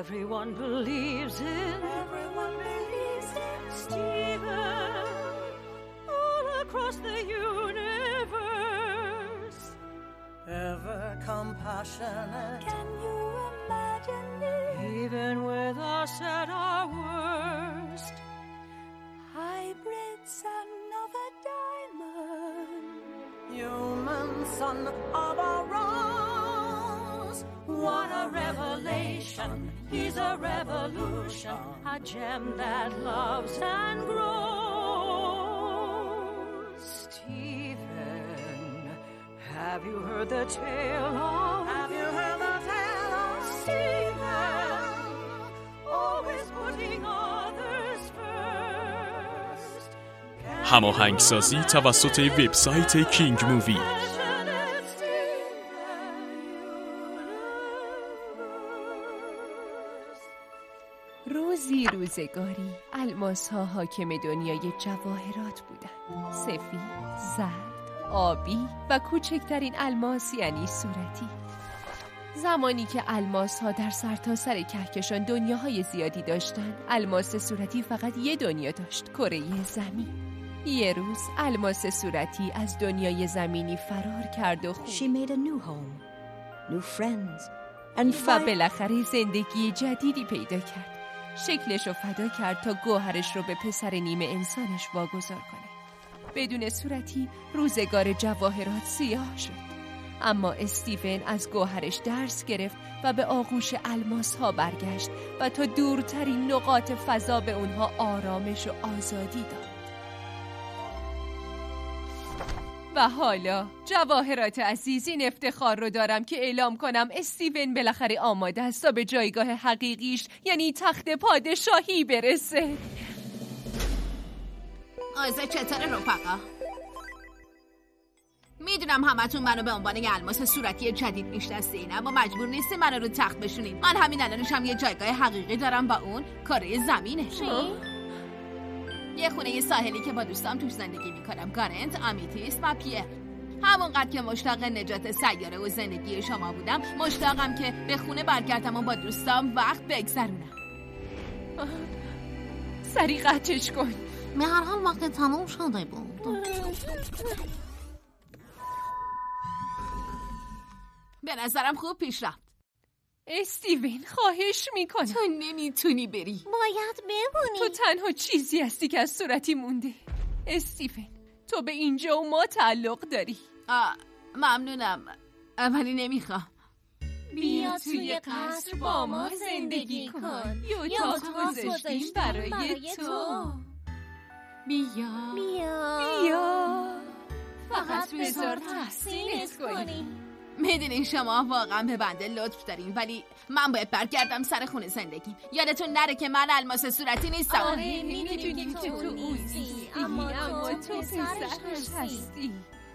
Everyone believes in Stephen. All across the universe, ever compassionate. Can you imagine it? Even with us at our worst, hybrid son of a diamond, human son of a rose. What a revelation! He's a revolution, a gem that loves and grows. Stephen, have you heard the tale of? Have you heard the tale of Stephen? Always putting others first. هماهنگسازی توسط وبسایت کینگ مووی. روزی روزگاری الماس‌ها حاکم دنیای جواهرات بودند. سفید، زرد، آبی و کوچکترین الماس یعنی صورتی. زمانی که الماس‌ها در سرتاسر کهکشان دنیاهای زیادی داشتند، الماس صورتی فقط یه دنیا داشت، کره زمین. یه روز الماس صورتی از دنیای زمینی فرار کرد و She made a new home, new friends, و بالاخره زندگی جدیدی پیدا کرد. شکلش رو فدا کرد تا گوهرش رو به پسر نیمه انسانش واگذار کنه. بدون صورتی روزگار جواهرات سیاه شد. اما استیون از گوهرش درس گرفت و به آغوش الماس ها برگشت و تا دورترین نقاط فضا به اونها آرامش و آزادی داد. و حالا جواهرات عزیز، این افتخار رو دارم که اعلام کنم استیون بالاخره آماده است تا به جایگاه حقیقیش یعنی تخت پادشاهی برسه. آزه چطوره رفقا؟ میدونم همتون منو به عنوان یه الماس صورتی جدید میشناسین، اما مجبور نیستین منو رو تخت بشونین. من همین الانش هم یه جایگاه حقیقی دارم و اون کره زمینه. یه خونه ساحلی که با دوستام توش زندگی میکنم، گارنت، آمیتیس و پیر. همونقدر که مشتاق نجات سیاره و زندگی شما بودم، مشتاقم که به خونه برگردم و با دوستام وقت بگذرونم. سریع قطعش کن. به هر حال وقت تموم شده بود. به نظرم خوب پیش رفت. استیون خواهش میکنم، تو نمیتونی بری. باید بمونی. تو تنها چیزی هستی که از صورتی مونده. استیون تو به اینجا و ما تعلق داری. ممنونم ولی نمیخوام. بیا توی قصر با ما زندگی کن. یه اتاق گذاشتیم برای تو. بیا فقط بذار تحسینت کنیم. میدونین شما واقعا به بنده لطف دارین، ولی من باید برگردم سر خونه زندگیم. یادتون نره که من الماس صورتی نیستم. آره میدونیم که تو نیستی، اما تو پسرش هستی.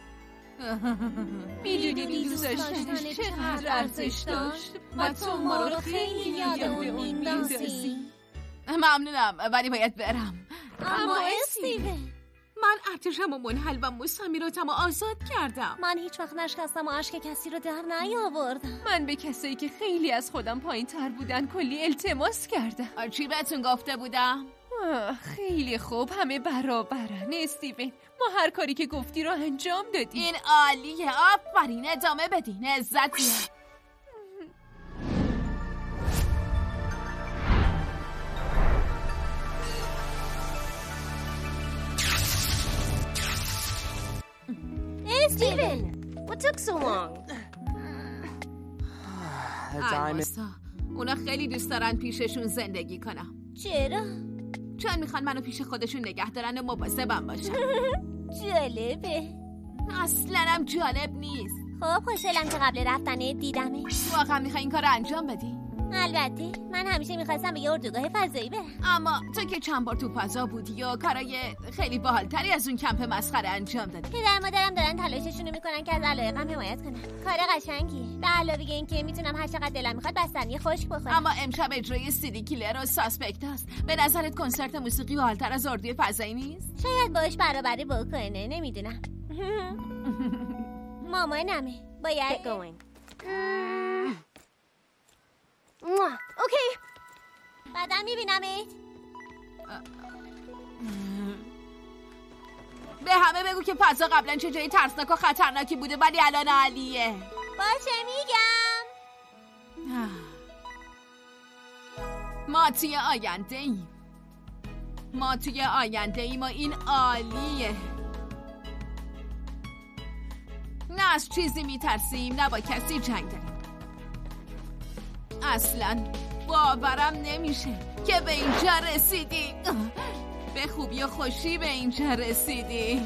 میدونی دوست داشتنش چقدر ارزش داشت و تو ما رو خیلی یادمون میندازی. ممنونم ولی باید برم. اما استیون، من ارتشم و منحل و مستعمیراتم رو آزاد کردم. من هیچ وقت نشکستم و اشک کسی رو در نیاوردم. من به کسایی که خیلی از خودم پایین تر بودن کلی التماس کردم. چی بهتون گفته بودم؟ خیلی خوب، همه برابرن استیون. ما هر کاری که گفتی رو انجام دادیم. این عالیه، آفرین، ادامه بدین، عزتیه. Steven, what took so long? اونا خیلی دوست دارن پیششون زندگی کنم. چرا؟ چون میخوان منو پیش خودشون نگه دارن و مواظبم باشن. جالبه. اصلا هم جالب نیست. خب خوشحالم که قبل رفتن دیدمش. واقعا میخوای این کار رو انجام بدی؟ البته من همیشه میخواستم به یه اردوگاه فضایی برم. اما تو که چند بار تو فضا بودی و کارای خیلی باحالتری از اون کمپ مسخره انجام دادی. پدر مادرم دارن تلاششون رو میکنن که از علایقم حمایت کنن. کار قشنگی. به علاوه اینکه میتونم هر چقدر دلم میخواد بستنی خشک بخورم. اما امشب اجرای سیدی کیلر و ساسپکت است. به نظرت کنسرت موسیقی باحالتر از اردوی فضایی نیست؟ شاید باش برابری بکنه، نمیدونم. مامانمه. باید going. Okay, بعداً میبینمت. به همه بگو که فضا قبلا چه جایی ترسناک و خطرناکی بوده ولی الان عالیه. باشه میگم. ما توی آینده ایم. و این عالیه. نه از چیزی میترسیم نه با کسی جنگ داریم. اصلا باورم نمیشه که به اینجا رسیدی. به خوبی و خوشی به اینجا رسیدی.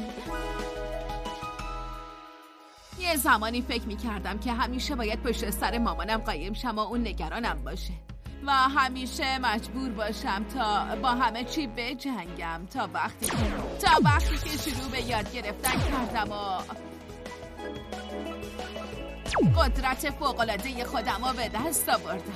یه زمانی فکر میکردم که همیشه باید پشت سر مامانم قایم شم و اون نگرانم باشه و همیشه مجبور باشم تا با همه چی بجنگم تا وقتی که شروع به یاد گرفتن کردم و قدرت فوق‌العاده خودم رو به دست آوردم.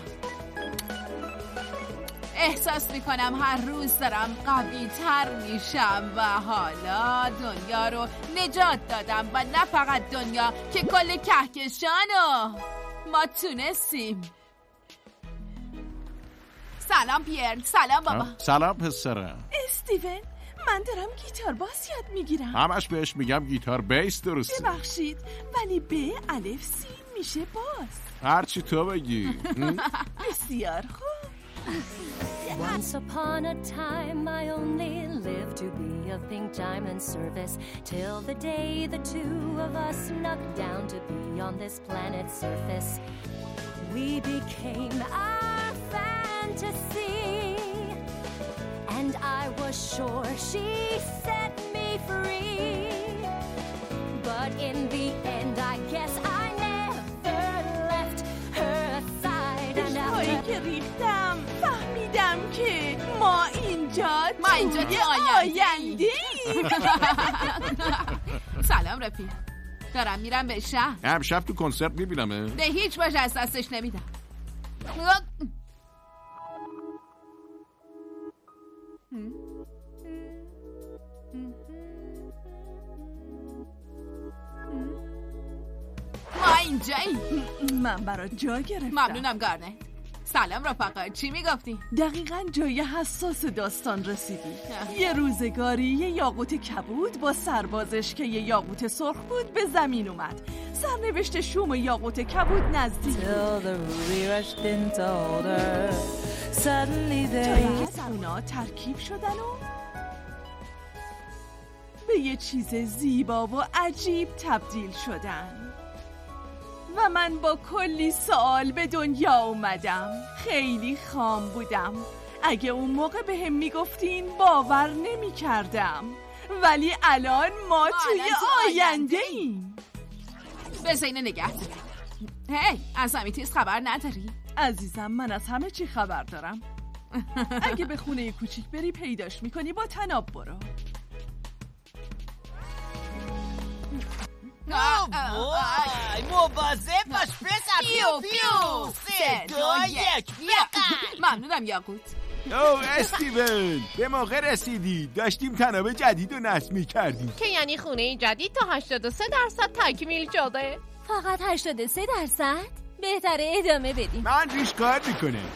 احساس میکنم هر روز دارم قوی تر میشم و حالا دنیا رو نجات دادم و نه فقط دنیا که کل کهکشانو ما تونستیم. سلام پیر. سلام بابا. سلام پسرم. استیون، من دارم گیتار باس یاد میگیرم. همش بهش میگم گیتار بیس درسته. ببخشید ولی ب الف سین میشه باس. هرچی تو بگی. بسیار خوب. Once upon a time I only lived to be of Pink Diamond service till the day the two of us snuck down to be on this planet's surface. We became our fantasy and I was sure she set me free. But in the end I guess I never left her side and هایی که ریختم فهمیدم که ما اینجا توی آینده ایم. سلام رفیق. دارم میرم به شهر. امشب تو کنسرت میبینمه. به هیچ وجه از دستش نمیدم. ما اینجاییم. من برات جا گرفتم. ممنونم گارنت. سلام رفقا. چی میگفتی؟ دقیقاً جای حساس داستان رسیدی. یه روزگاری یه یاقوت کبود با سربازش که یه یاقوت سرخ بود به زمین اومد. سرنوشت شوم یاقوت کبود نزدیک جایی که اونا ترکیب شدن و به یه چیز زیبا و عجیب تبدیل شدن. و من با کلی سوال به دنیا اومدم. خیلی خام بودم. اگه اون موقع به هم میگفتین باور نمی کردم. ولی الان ما توی آینده ایم. بذار اینو نگه دارم. هی از امیتیز خبر نداری؟ عزیزم من از همه چی خبر دارم. اگه به خونه کوچیک بری پیداش میکنی. با تناب برو. وای مواظب باش پسر. پیو پیو 3 2 1 ممنونم یاقوت. او استیون به موقع رسیدی. داشتیم تناب جدید رو نصب می‌کردیم که یعنی خونه جدید تا 83% تکمیل شده. فقط 83%؟ بهتره ادامه بدیم. من ریش کار میکنم.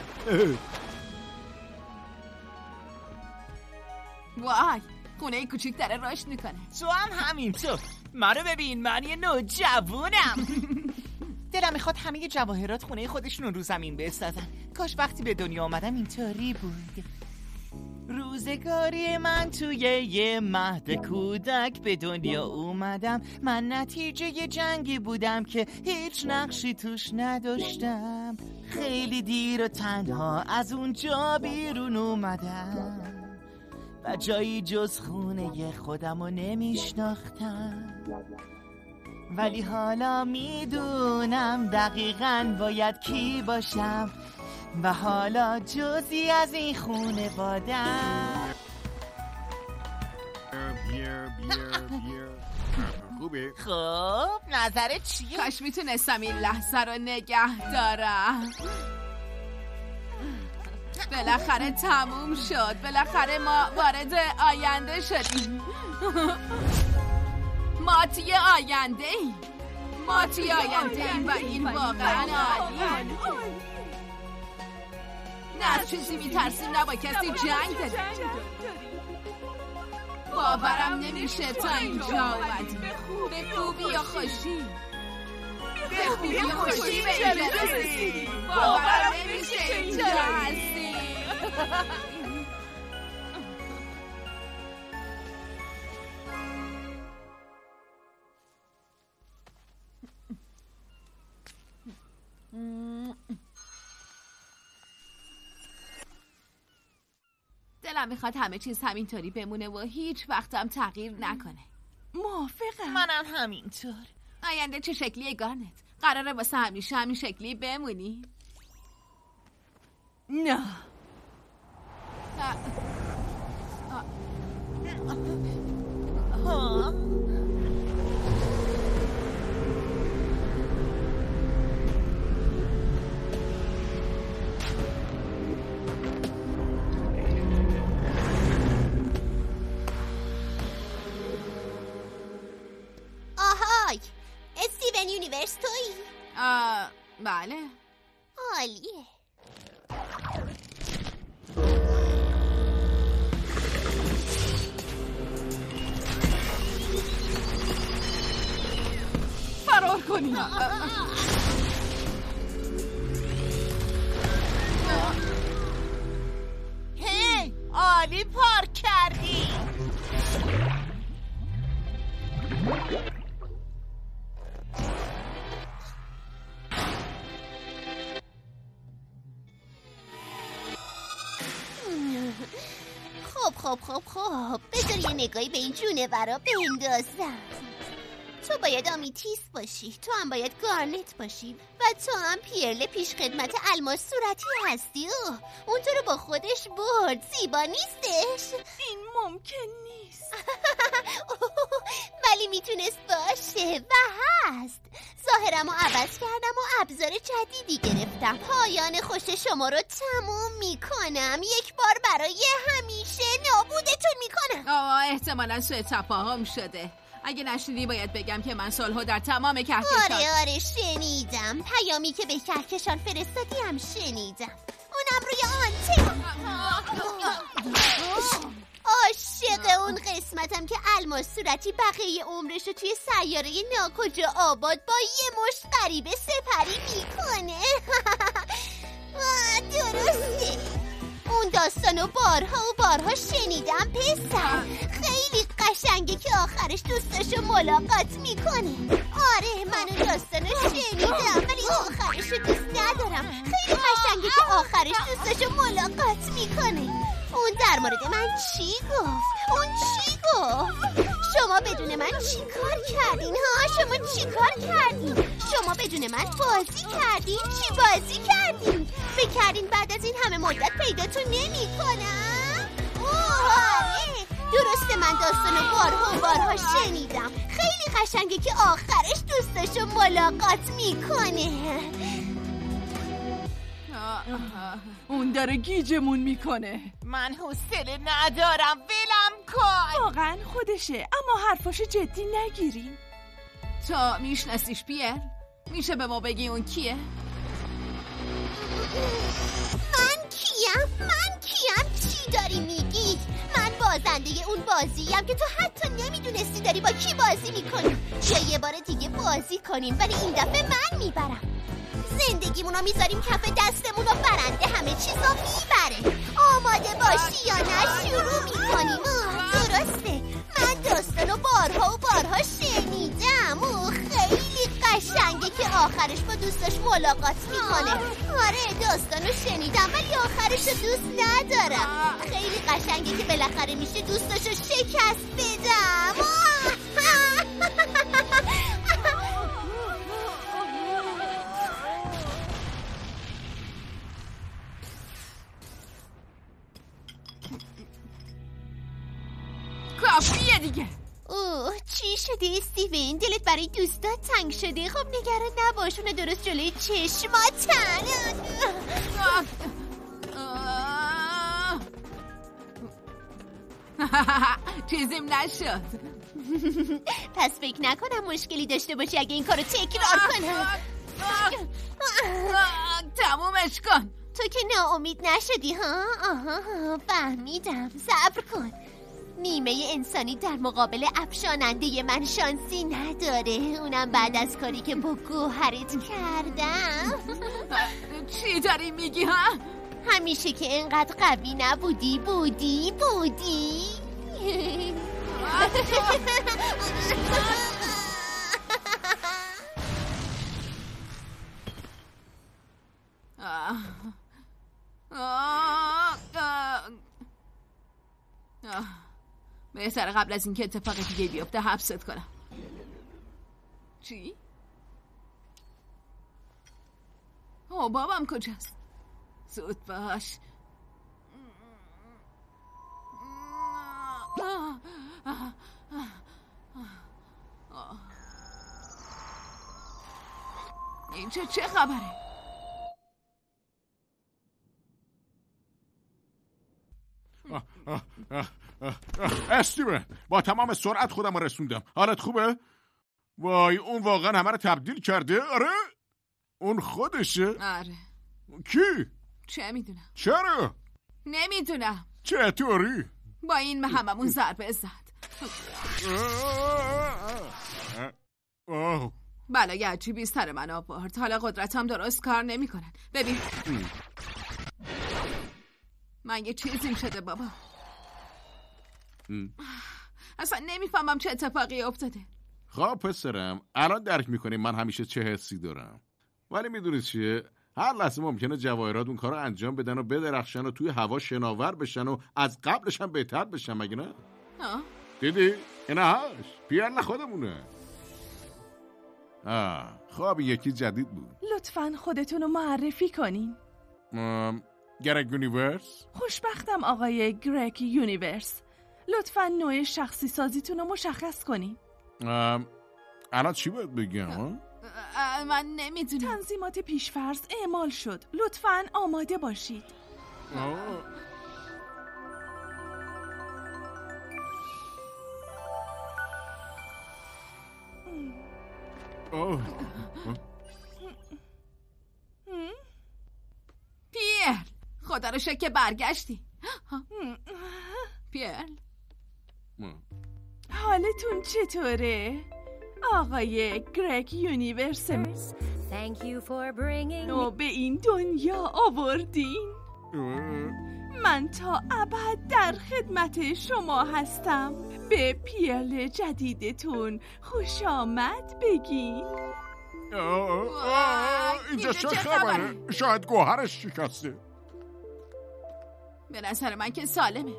وای خونه کوچیک داره رشد میکنه. تو هم همینطور. منو ببین من یه نوجوونم. دلم میخواد همه جواهرات خونه خودشون رو زمین بسازن. کاش وقتی به دنیا آمدم اینطوری بود. روزگاری من توی یه مهد کودک به دنیا اومدم. من نتیجه یه جنگی بودم که هیچ نقشی توش نداشتم. خیلی دیر و تنها از اونجا بیرون اومدم و جایی جز خونه خودم رو نمیشناختم. ولی حالا میدونم دقیقاً باید کی باشم و حالا جزی از این خونه بادم. خوبه. خب نظرت چیه؟ کاش میتونستم این لحظه رو نگه دارم. بالاخره تموم شد. بالاخره ما وارد آینده شدیم. ما توی آینده ایم. ما توی آینده ایم و این واقعا عالیه. نه از چیزی میترسیم نه با کسی جنگ داریم. باورم نمیشه تا اینجا اومدی. به خوبی یا خوشی، به خوبی یا خوشی به اینجا رسیدی. باورم نمیشه اینجا هستی. دلم میخواد همه چیز همینطوری بمونه و هیچ وقتم تغییر نکنه. موافقم. منم همینطور. آینده چه شکلیه گارنت؟ قراره واسه همیشه همین شکلی بمونی؟ نه. آهای، استیون یونیورس تویی؟ بله. عالیه. فرار کنی. هی، عالی پارک کردی. خب بذار یه نگاهی به این جونورا بندازم. تو باید آمیتیس باشی، تو هم باید گارنت باشی و تو هم پیرل پیش خدمت الماس صورتی هستی. اون تو رو با خودش برد. زیبا نیستش؟ این ممکن نیست. ولی میتونست باشه و هست. ظاهرمو عوض کردم و ابزار جدیدی گرفتم. پایان خوش شما رو تموم میکنم. یک بار برای همیشه نابودتون میکنم. احتمالا سوء تفاهم شده. اگه نشنیدی باید بگم که من صلحو در تمام کهکشان. آره شنیدم. پیامی که به کهکشان فرستادی هم شنیدم. اونم روی آنتن. عاشق اون قسمتم که الماس صورتی بقیه عمرش رو توی سیاره ناکجا آباد با یه مشت غریبه سپری میکنه. درسته. اون داستانو بارها شنیدم پسر. خیلی قشنگه که آخرش دوستاشو ملاقات میکنه. آره من اون داستانو شنیدم ولی آخرشو دوست ندارم. خیلی قشنگه که آخرش دوستاشو ملاقات میکنه. اون در مورد من چی گفت؟ شما بدون من چی کار کردین ها؟ شما بدون من بازی کردین؟ چی بازی کردین؟ فکر کردین بعد از این همه مدت پیداتون نمی کنم؟ آره درسته من داستانو بارها شنیدم. خیلی قشنگه که آخرش دوستاشو ملاقات میکنه. اون داره گیجمون میکنه. من حوصله ندارم، ولم کن. واقعا خودشه اما حرفاشو جدی نگیریم. تو میشناسیش پیر؟ میشه به ما بگی اون کیه؟ من کیم؟ چی داری میگی؟ من بازنده اون بازیم که تو حتی نمیدونستی داری با کی بازی میکنی. یا یه بار دیگه بازی کنیم ولی این دفعه من میبرم. زندگیمونو میذاریم کف دستمون و برنده همه چیزو میبره. آماده باشی یا نه شروع میکنیم. درسته من داستانو بارها شنیدم. خیلی قشنگه که آخرش با دوستاش ملاقات میکنه. آره داستانو شنیدم ولی آخرشو دوست ندارم. خیلی قشنگه که بالاخره میشه دوستاشو شکست بدم. کافیه دیگه. چی شده استیون؟ دلت برای دوستات تنگ شده؟ خب نگران نباش اون درست جلوی چشماتن. چیزیم نشد. پس فکر نکنم مشکلی داشته باشی اگه این کارو تکرار کنم. تمومش کن. تو که ناامید نشدی ها؟ آها فهمیدم. صبر کن. نیمه انسانی در مقابل افشاننده من شانسی نداره، اونم بعد از کاری که با گوهرت کردم. چی داری میگی ها؟ همیشه که اینقدر قوی نبودی بودی. بهتره قبل از اینکه اتفاق دیگه بیفته حبست کنم. چی؟ بابام کجاست؟ زود باش. اینجا چه خبره؟ استیون، با تمام سرعت خودم رو رسوندم. حالت خوبه؟ وای، اون واقعا همه رو تبدیل کرده؟ آره؟ اون خودشه؟ آره. کی؟ چه میدونم. چرا؟ نمیدونم. چطوری؟ با این هممون ضربه زد. بلای عجیبی سر من آورد. حالا قدرتم درست کار نمیکنن. ببین من یه چیزیم شده بابا. اصلا نمیفهمم چه اتفاقی افتاده. خب پسرم، الان درک میکنیم من همیشه چه حسی دارم. ولی میدونید چیه؟ هر لحظه ممکنه جواهرات اون کارو انجام بدن و بدرخشن و توی هوا شناور بشن و از قبلش هم بهتر بشن، مگه نه؟ دیدی؟ اینا هاش پیرن خودمونه. خب یکی جدید بود. لطفاً خودتون رو معرفی کنین. گرگ یونیورس. خوشبختم آقای گرگ یونیورس. لطفاً نوع شخصی سازیتون رو مشخص کنین. الان چی باید بگم؟ من نمیدونم. تنظیمات پیشفرض اعمال شد. لطفاً آماده باشید. پیر، خدا رو شکر که برگشتی. پیر، حالتون چطوره؟ آقای گرگ یونیورس نو به این دنیا آوردین. من تا ابد در خدمت شما هستم. به پیرل جدیدتون خوش آمد بگین. اینجا چه خبره؟ شاید گوهرش شکسته. به نظر من که سالمه.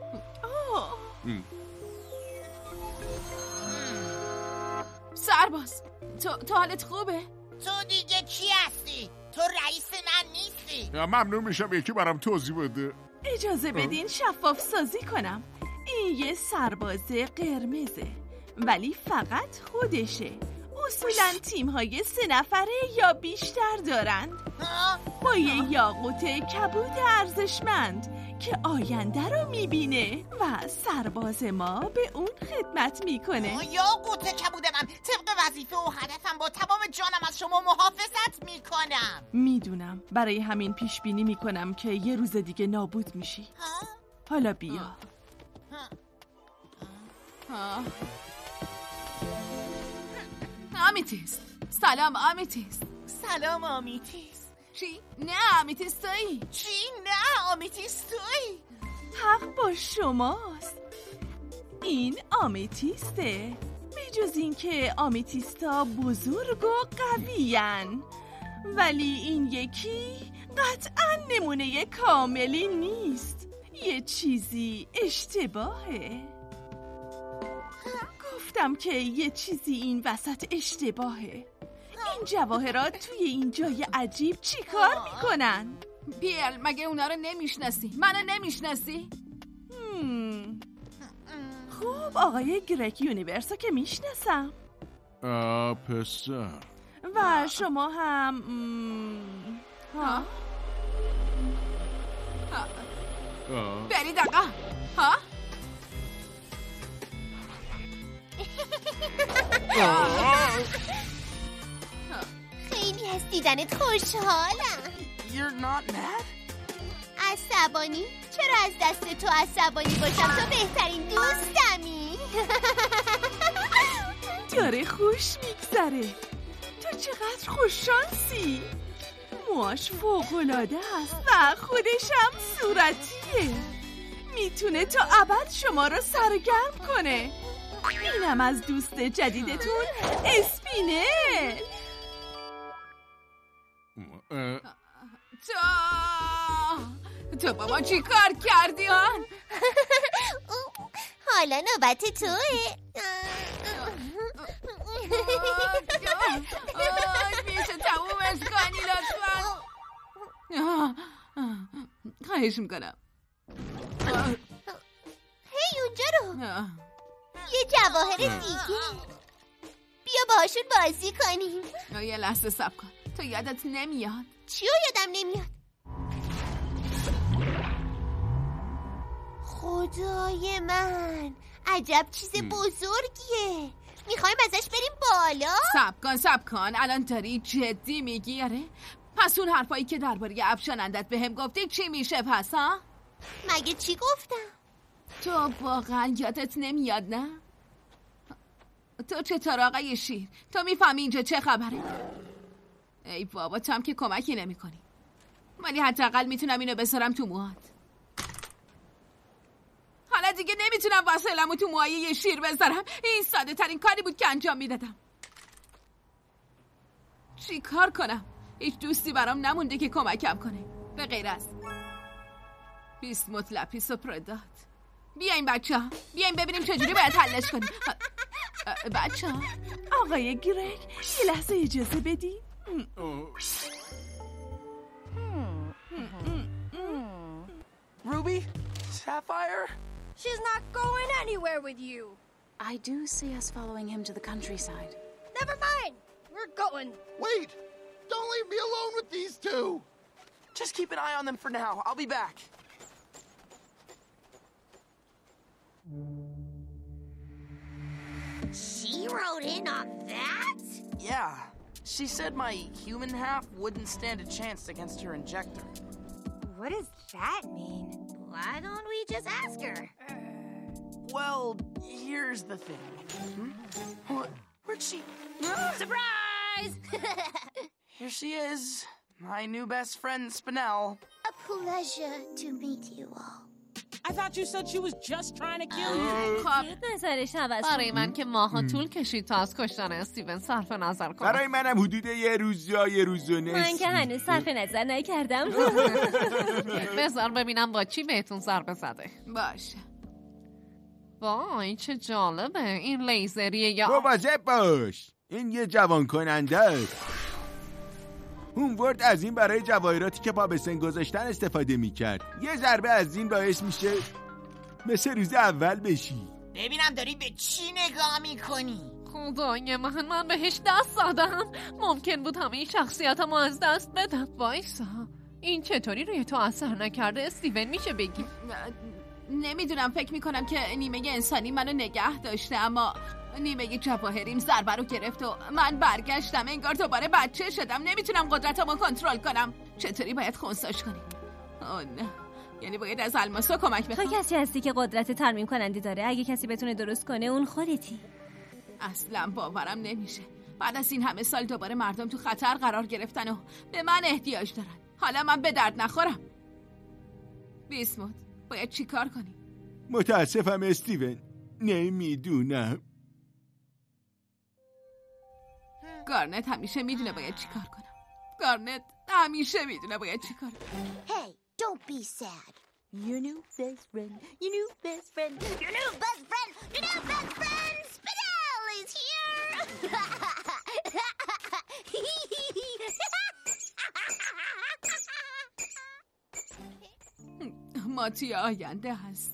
سرباز، تو حالت خوبه؟ تو دیگه کی هستی؟ تو رئیس من نیستی. ممنون میشم یکی برام توضیح بده. اجازه بدین شفاف سازی کنم. این یه سرباز قرمزه، ولی فقط خودشه. اصولاً تیم‌های 3 نفره یا بیشتر دارن، با یه یاقوت کبود ارزشمند که آینده رو میبینه و سرباز ما به اون خدمت میکنه. یاقوت کبود من طبق وظیفه و هدفم با تمام جانم از شما محافظت میکنم. میدونم، برای همین پیش بینی میکنم که یه روز دیگه نابود میشی. حالا بیا. آمیتیس. سلام آمیتیس. سلام آمیتیس. چی؟ نه آمیتیس تویی. چی؟ نه آمیتیس تویی. حق با شماست. این آمیتیسته. به جز این که آمیتیستا بزرگ و قویین، ولی این یکی قطعا نمونه کاملی نیست. یه چیزی اشتباهه. گفتم که یه چیزی این وسط اشتباهه. این جواهرات توی این جای عجیب چی کار میکنن؟ پیل، مگه اونا رو نمیشناسی؟ منو نمیشناسی؟ خوب، آقای گرگ یونیورسو که میشناسم. پسر. و شما هم برید آقا. خیلی از دیدنت خوشحالم. you're not mad? عصبانی؟ چرا از دست تو عصبانی باشم؟ تو بهترین دوستمی. داره خوش میگذره. تو چقدر خوششانسی. موهاش فوق‌العاده است و خودش هم صورتیه. میتونه تا ابد شما رو سرگرم کنه. اینم از دوست جدیدتون اسپینل. تو بابا چی کار کردی آن؟ حالا نوبت توه. میشه تمومش کنی لطفا؟ خواهش میکنم. هی اونجا رو. یه جواهر دیگه. بیا باهاشون بازی کنیم. یه لحظه صبر کن. تو یادت نمیاد؟ چیو یادم نمیاد؟ خدای من، عجب چیز بزرگیه. میخوایم ازش بریم بالا؟ صبر کن. الان داری جدی میگی؟ آره؟ پس اون حرفایی که درباره افشانندت بهم گفتی چی میشه پس ها؟ مگه چی گفتم؟ تو واقعا یادت نمیاد نه؟ تو چطور آقای شیر؟ تو میفهمی اینجا چه خبره؟ ای بابا تو هم که کمکی نمی کنی. ولی حداقل میتونم اینو بذارم تو موهات. حالا دیگه نمیتونم واسلمو تو موهای یه شیر بذارم. این ساده ترین کاری بود که انجام میدادم. چی کار کنم؟ هیچ دوستی برام نمونده که کمکم کنه به غیر از بیسموت لپیس و پردات. بیاین بچه ها، بیاین ببینیم چجوری باید حلش کنیم. بچه ها، آقای گرگ یه لحظه اجازه بدی؟ Ruby? Sapphire? She's not going anywhere with you. I do see us following him to the countryside. Never mind. We're going. Wait! Don't leave me alone with these two! Just keep an eye on them for now. I'll be back. She rode in on that? Yeah. She said my human half wouldn't stand a chance against her injector. What does that mean? Why don't we just ask her? Well, here's the thing. Where'd she... Surprise! Here she is. My new best friend, Spinel. A pleasure to meet you all. I thought you said she was just trying to kill you. خب برای من که ماها طول کشید تا از کشتن استیون صرف نظر کنم. برای منم حدود یه روز یا یه روز و نصف. من که هنوز صرف نظر نکردم. بذار ببینم با چی بهتون ضربه زده. باشه. وای چه جالبه این لیزریه یا مواظب باش، این یه جوان کننده است. هونورد از این برای جواهراتی که پا به سن گذاشتن استفاده میکرد. یه ضربه از این باعث میشه مثل روز اول بشی. ببینم داری به چی نگاه میکنی؟ خدای من بهش دست زدم. ممکن بود همه شخصیتمو از دست بدم. وایسا این چطوری روی تو اثر نکرده استیون میشه بگی؟ نمیدونم، فکر میکنم که نیمه انسانی منو نگه داشته اما نیمه جواهریم ضربه رو گرفت و من برگشتم. انگار دوباره بچه شدم. نمیتونم قدرتمو کنترل کنم. چطوری باید خونساش کنیم؟ آه نه، یعنی باید از الماسا کمک بخوام. تو کسی هستی که قدرت ترمیم کنندی داره. اگه کسی بتونه درست کنه اون خودتی. اصلا باورم نمیشه. بعد از این همه سال دوباره مردم تو خطر قرار گرفتن و به من احتیاج دارن. حالا من به درد نخورم. بیسموت باید چی کار کنی؟ متاسفم استیون، نمیدونم. گارنت همیشه میدونه باید چی کار کنم. گارنت همیشه میدونه باید چی کار کنم. Hey, don't be sad. Your new best friend. Your new best friend. Your new best friend. Your new best friend. Spinel is here. ما توی آینده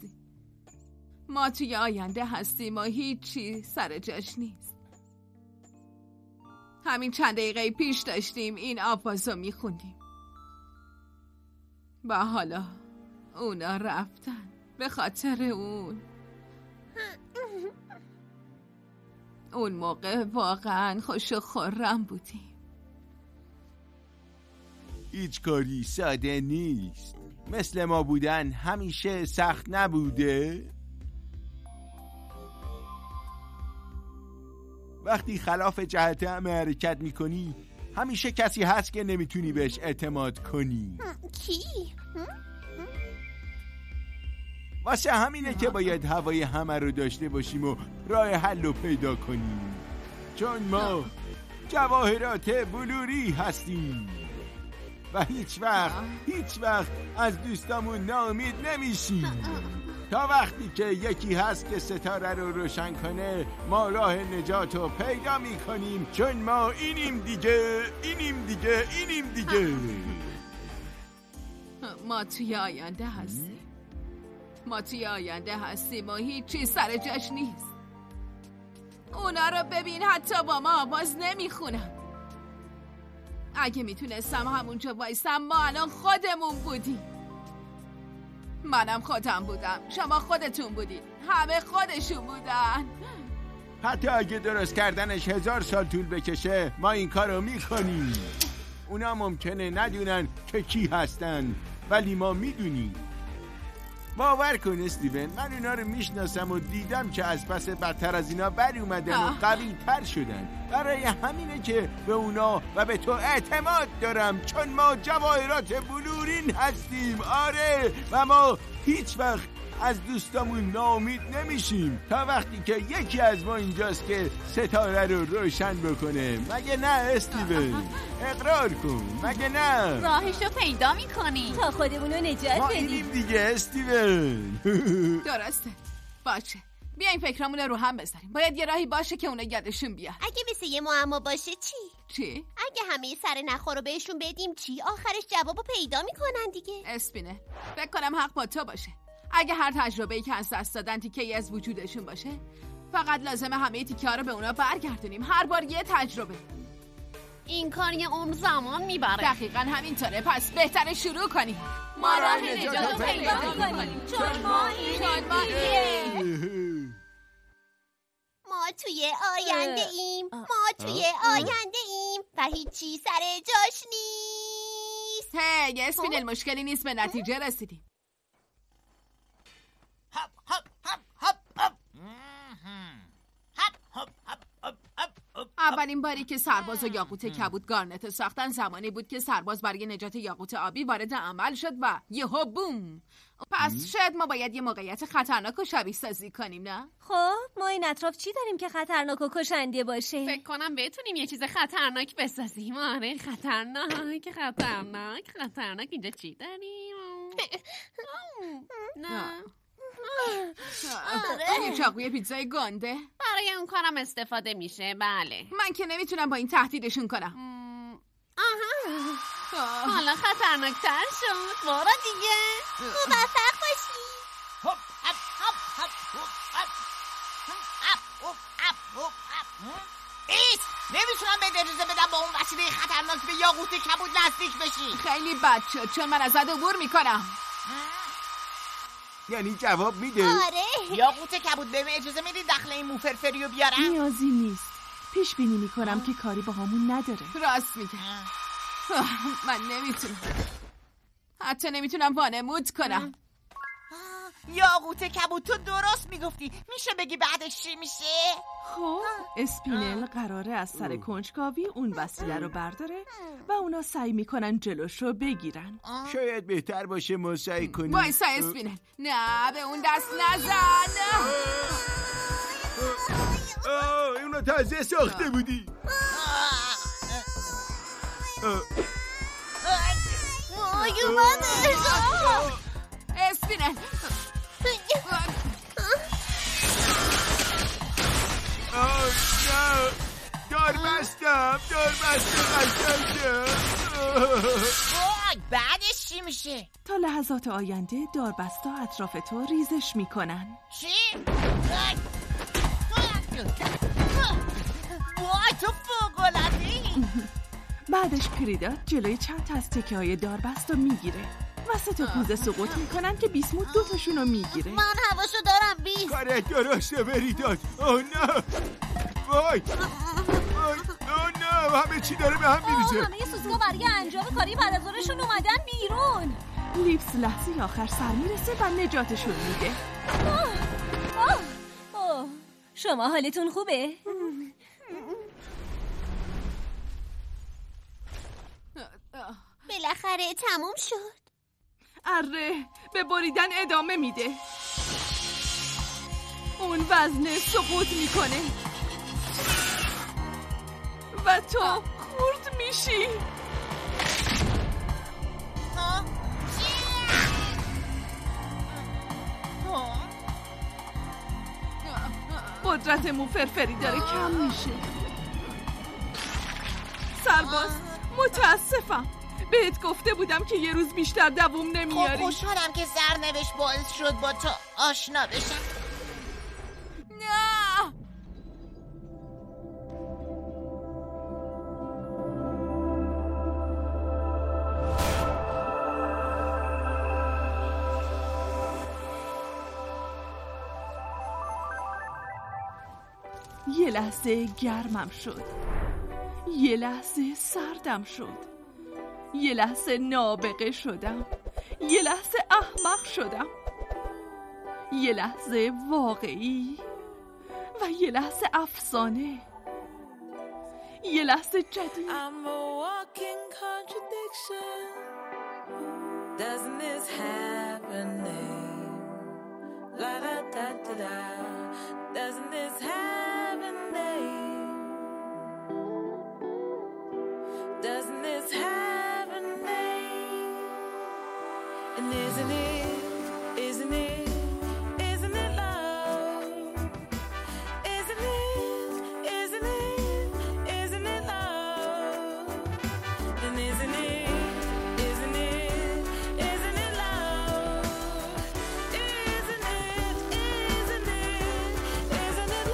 هستیم. ما هیچی سر جاش نیست. همین چند دقیقه پیش داشتیم این آوازو میخوندیم و حالا اونا رفتن به خاطر اون موقع واقعا خوش و خرم بودیم. هیچ کاری ساده نیست. مثل ما بودن همیشه سخت نبوده. وقتی خلاف جهت همه حرکت میکنی همیشه کسی هست که نمیتونی بهش اعتماد کنی. کی؟ واسه همینه که باید هوای همه رو داشته باشیم و راه حل رو پیدا کنیم، چون ما جواهرات بلوری هستیم و هیچ وقت از دوستامون ناامید نمیشیم. تا وقتی که یکی هست که ستاره رو روشن کنه ما راه نجات رو پیدا میکنیم، چون ما اینیم دیگه. ما توی آینده هستیم و هیچ چیز سر جاش نیست. اونا رو ببین، حتی با ما آواز nemiخونن. اگه میتونستم همونجا وایسم ما الان خودمون بودیم. منم خودم بودم، شما خودتون بودید، همه خودشون بودن. حتی اگه درست کردنش 1000 سال طول بکشه ما این کارو میکنیم. اونا ممکنه ندونن که کی هستن ولی ما میدونیم. باور کن استیون، من اونا رو میشناسم و دیدم که از پس بدتر از اینا بر اومدن و قوی تر شدن. برای همینه که به اونا و به تو اعتماد دارم، چون ما جواهرات بلورین هستیم. آره، و ما هیچ وقت از دوستامون ناامید نمیشیم تا وقتی که یکی از ما اینجاست که ستاره رو روشن بکنه. مگه نه استیون؟ اقرار کن، مگه نه؟ راهشو پیدا میکنی تا خودمونو نجات بدیم. ما اینیم دیگه استیون. درسته، باشه، بیاین فکرامون رو هم بذاریم. باید یه راهی باشه که اونا یادشون بیاد. اگه مثل یه معما باشه چی؟ اگه همه سر نخور رو بهشون بدیم چی؟ آخرش جوابو پیدا میکنن دیگه. اسپینه، فکر کنم حق با تو باشه. اگه هر تجربه‌ای که از دست دادن تیکه‌ای از وجودشون باشه، فقط لازمه همه تیکه‌ها رو به اونا برگردونیم. هر بار یه تجربه. این کار یه عمر زمان میبره. دقیقاً همینطوره، پس بهتره شروع کنیم. ما راه نجات رو پیدا می‌کنیم، چون ما توی آینده ایم. و هیچی سر جاش نیست. هی اسپینل، مشکلی نیست، به نتیجه رسیدیم. اولین باری که سرباز و یاقوت کبود گارنت ساختن زمانی بود که سرباز برای نجات یاقوت آبی وارد عمل شد و یهو بوم. پس شاید ما باید یه موقعیت خطرناک و شبیه سازی کنیم، نه؟ خب ما این اطراف چی داریم که خطرناک و کشنده باشه؟ فکر کنم بتونیم یه چیز خطرناک بسازیم. آره، خطرناک اینجا چی داریم؟ نه یه چاقوی پیتزای گنده برای اون کارم استفاده میشه. بله، من که نمیتونم با این تهدیدشون کنم. حالا خطرناکتر شد. برو دیگه، موفق باشی. نمیتونم به اجازه بدم با اون وسیله خطرناک به یاقوت کبود نزدیک بشی. خیلی بد شد چون من ازت عبور میکنم. یعنی جواب میده؟ آره. یاقوت کبود، به اجازه میدی داخل این موفرفری رو بیارم؟ نیازی نیست. پیش بینی میکنم که کاری با همون نداره. راست میگه. من نمیتونم، حتی نمیتونم وانمود کنم. یاقوت کبود، تو درست میگفتی. میشه بگی بعدش چی میشه؟ خب اسپینل قراره از سر کنجکاوی اون وسیله رو برداره و اونا سعی میکنن جلوش رو بگیرن. شاید بهتر باشه ما سعی کنیم. وایسا اسپینل، نه به اون دست نزن. اونو تازه ساخته بودی. اسپینل، نه، دار بستم قشنگه. بعدش چی میشه؟ تا لحظات آینده داربستا اطراف تو ریزش میکنن. چی؟ وای تو فوق‌العاده‌ای. بعدش پریدات جلوی چند تا از تکه های داربست رو میگیره. وسط کوزه سقوط میکنن که بیسموت دوتاشون رو میگیره. من حواسو دارم بیس. کارت درسته پریدات. اوه نه، وای، اوه نه. همه چی داره به هم میریزه. همه سوسکا برای انجام کاری بعد از ظهرشون اومدن بیرون. لیپس لحظه آخر سر میرسه و نجاتشون میده. شما حالتون خوبه؟ بالاخره تموم شد. اره به بریدن ادامه میده. اون وزنه سقوط میکنه و تو خورد میشی. قدرت موفرفری داره کم میشه. سرباز متاسفم، بهت گفته بودم که یه روز بیشتر دووم نمیاری. خب خوشحالم که سرنوشت باعث شد با تو آشنا بشم. نه یه لحظه گرمم شد، یه لحظه سردم شد، یه لحظه نابغه شدم، یه لحظه احمق شدم، یه لحظه واقعی و یه لحظه افسانه، یه لحظه جدید. I'm a walking contradiction. Doesn't this have a name? La da da da da. Doesn't this have a name? Doesn't this have a name? And isn't it, isn't it, isn't it love? Isn't it, isn't it, isn't it love? And isn't it, isn't it, isn't it love? Isn't it, isn't it, isn't it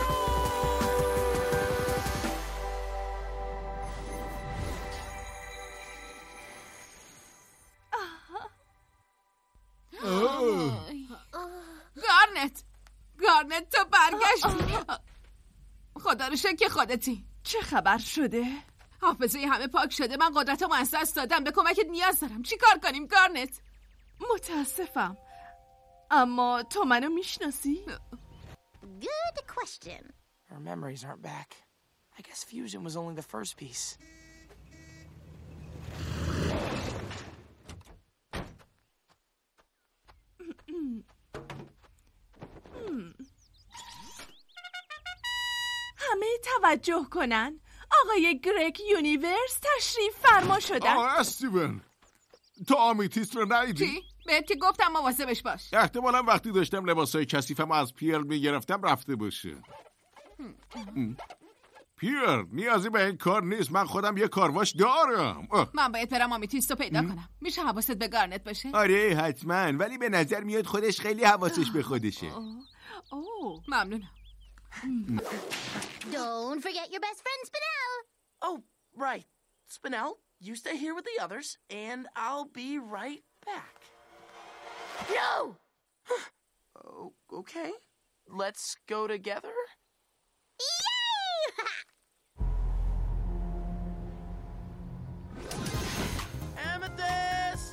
گارنت تو برگشتی. خدا رو شکر که خودتی. چه خبر شده؟ حافظه همه پاک شده. من قدرتمو از دست دادم. به کمکت نیاز دارم. چی کار کنیم گارنت؟ متاسفم، اما تو منو میشناسی؟ Good question. Her memories aren't back. I guess fusion was only the first piece. همه توجه کنن، آقای گرگ یونیورس تشریف فرما شدن. استیون، تو آمیتیست رو ندیدی؟ چی؟ بهت که گفتم مواظبش باش. احتمالا وقتی داشتم لباسای کثیفم از پیر میگرفتم رفته باشه. پیر نیازی به این کار نیست، من خودم یه کارواش دارم. من باید برم آمیتیست رو پیدا کنم. میشه حواست به گارنت باشه؟ آره حتما، ولی به نظر میاد خودش خیلی حواسش به خودشه. ممنونم. Don't forget your best friend, Spinel. Oh, right. Spinel, you stay here with the others, and I'll be right back. No! Oh, okay. Let's go together? Amethyst!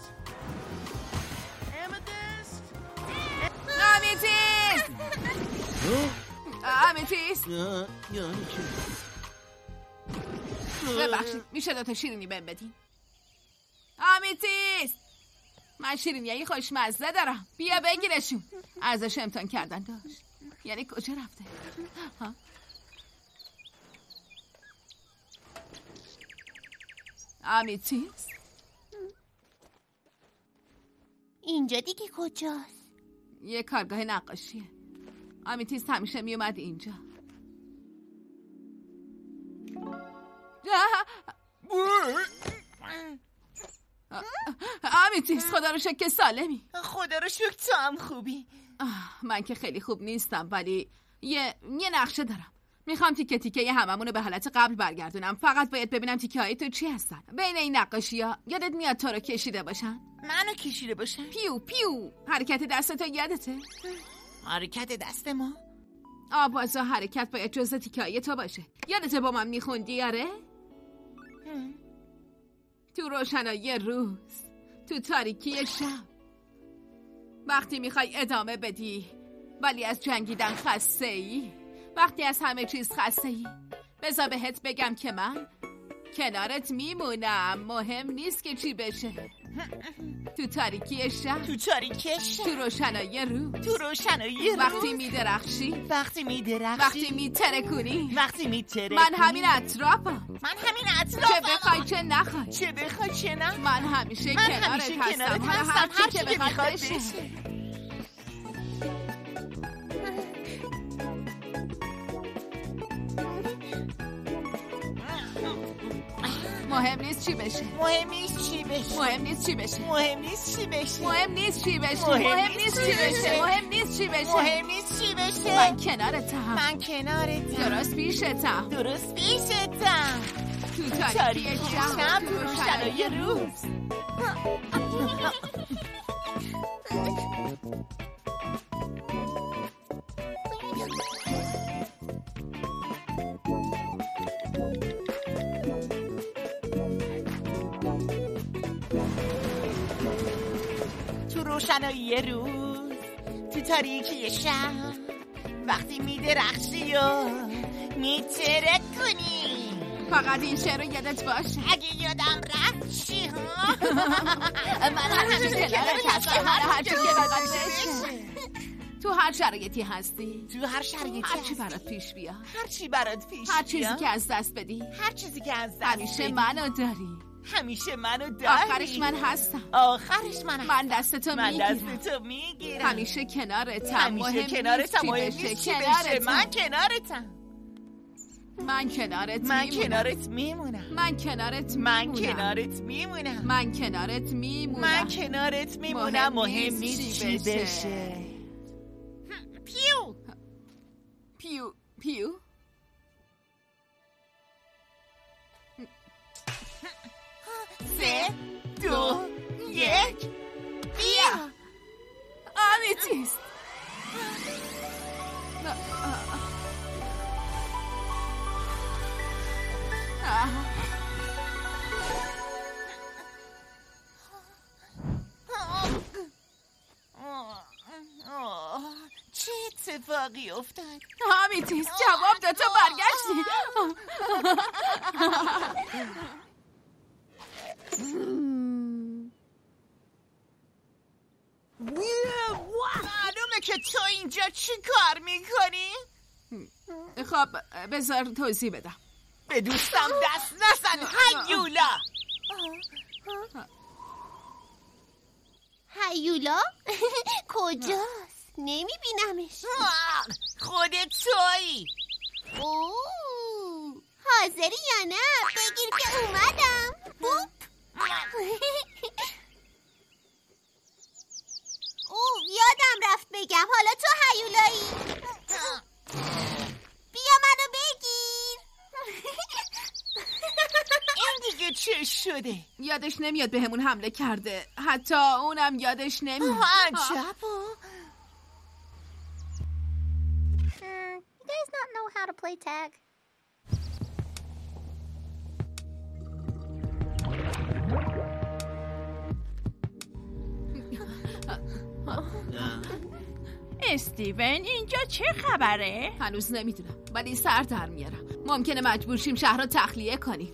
Amethyst! آمیتیست! آمیتیست! ببخشید میشه دوتا شیرینی بهم بدین؟ آمیتیست! من شیرینیایی خوشمزه دارم. بیا بگیرشون. ارزش امتحان کردن داشت. یعنی کجا رفته؟ ها؟ آمیتیست؟ اینجا دیگه کجاست؟ یه کارگاه نقاشیه. آمیتیست همیشه میومد اینجا. آمیتیست خدا رو شکر که سالمی. خدا رو شکر تو هم خوبی. من که خیلی خوب نیستم، ولی یه نقشه دارم. میخوام تیکه تیکه هممونو به حالت قبل برگردونم. فقط باید ببینم تیکه های تو چی هستن. بین این نقاشی ها یادت میاد تو رو کشیده باشن؟ منو کشیده باشن؟ پیو پیو. حرکت دست تو یادته؟ حرکت دست ما؟ آبازا حرکت باید جزء تیکه های تو باشه. یادته با من میخوندی آره؟ تو روشنایی روز، تو تاریکی شب، وقتی میخوای ادامه بدی ولی از جنگیدن خسته ای، وقتی از همه چیز خسته ای، بذار بهت بگم که من کنارت میمونم. مهم نیست که چی بشه. تو تاریکی شب، تو تاریکی شب، تو روشنایی روز، تو روشنایی روز، وقتی میدرخشی، وقتی میدرخشی، وقتی میترکونی، وقتی میترکونی، من همین اطرافم. من همین اطرافم. چه بخوای چه نخوای، چه بخوای چه نخوای، من همیشه کنارت هستم. هر چی که بخواد بشه. مهم نیست چی بشه. مهم نیست چی بشه. مهم نیست چی بشه. مهم نیست چی بشه. مهم نیست چی بشه. مهم نیست چی بشه. مهم نیست چی بشه. مهم نیست چی بشه. من کنارتم. من کنارتم. درست پیشتم. درست پیشتم. تو تاریکی شب، تو روشنایی روز. روشنایی روز، تو تاریکی شب، وقتی میدرخشی و میترکونی. فقط این شعر رو یادت باشه. اگه یادم رفت چی ها؟ من همیشه کنارت هستم. هر چی که بخواد بشه. تو هر شرایطی هستی. تو هر شرایطی هر چی برات پیش بیا. هر چی برات پیش هر چیزی که از دست بدی. هر چیزی که از دست همیشه منو داری. همیشه منو داری. آخرش من هستم. آخرش من هستم. من دستتو میگیرم. من دستتو میگیرم. همیشه کنارتم. همیشه کنارتم. مهم نیست چی بشه. من کنارتم. من کنارت من کنارت میمونم. من کنارت من کنارت میمونم. من کنارت میمونم. من کنارت میمونم. مهم نیست چی بشه. پیو پیو پیو. 3 2 1 بیا. آمیتیست. چه اتفاقی افتاد؟ آمیتیست جواب داد. تو برگشتی. معلومه که تو اینجا چی کار میکنی؟ خب بذار توضیح بدم. به دوستم دست نزن هیولا. هیولا؟ کجاست؟ نمیبینمش. خودت تویی. حاضری یا نه؟ بگیر که اومدم. بوپ. یادم رفت بگم حالا تو هیولایی. بیا منو بگیر. این دیگه چه شده؟ یادش نمیاد بهمون حمله کرده. حتی اونم یادش نمیاد. عجبا. You guys not know how to play tag? استیون اینجا چه خبره؟ هنوز نمیدونم ولی سر در میارم. ممکنه مجبور شیم شهر رو تخلیه کنیم.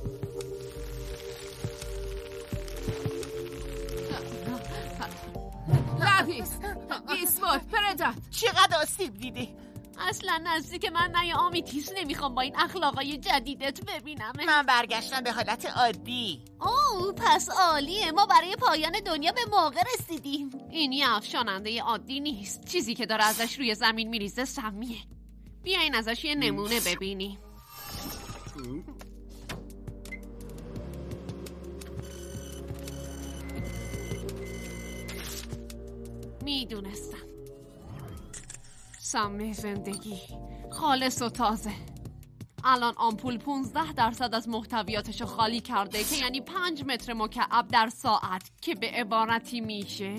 لپیس بیسموت پردات. چقدر آسیب دیدی؟ اصلا نزدیک من نه یا آمیتیس. نمیخوام با این اخلاقای جدیدت ببینم. من برگشتم به حالت عادی. پس عالیه. ما برای پایان دنیا به موقع رسیدیم. این یه افشاننده عادی نیست. چیزی که داره ازش روی زمین میریزه سمیه. بیاین ازش یه نمونه ببینیم. میدونستم. سمی زندگی خالص و تازه. الان آمپول 15% از محتویاتشو خالی کرده که یعنی 5 متر مکعب در ساعت که به عبارتی میشه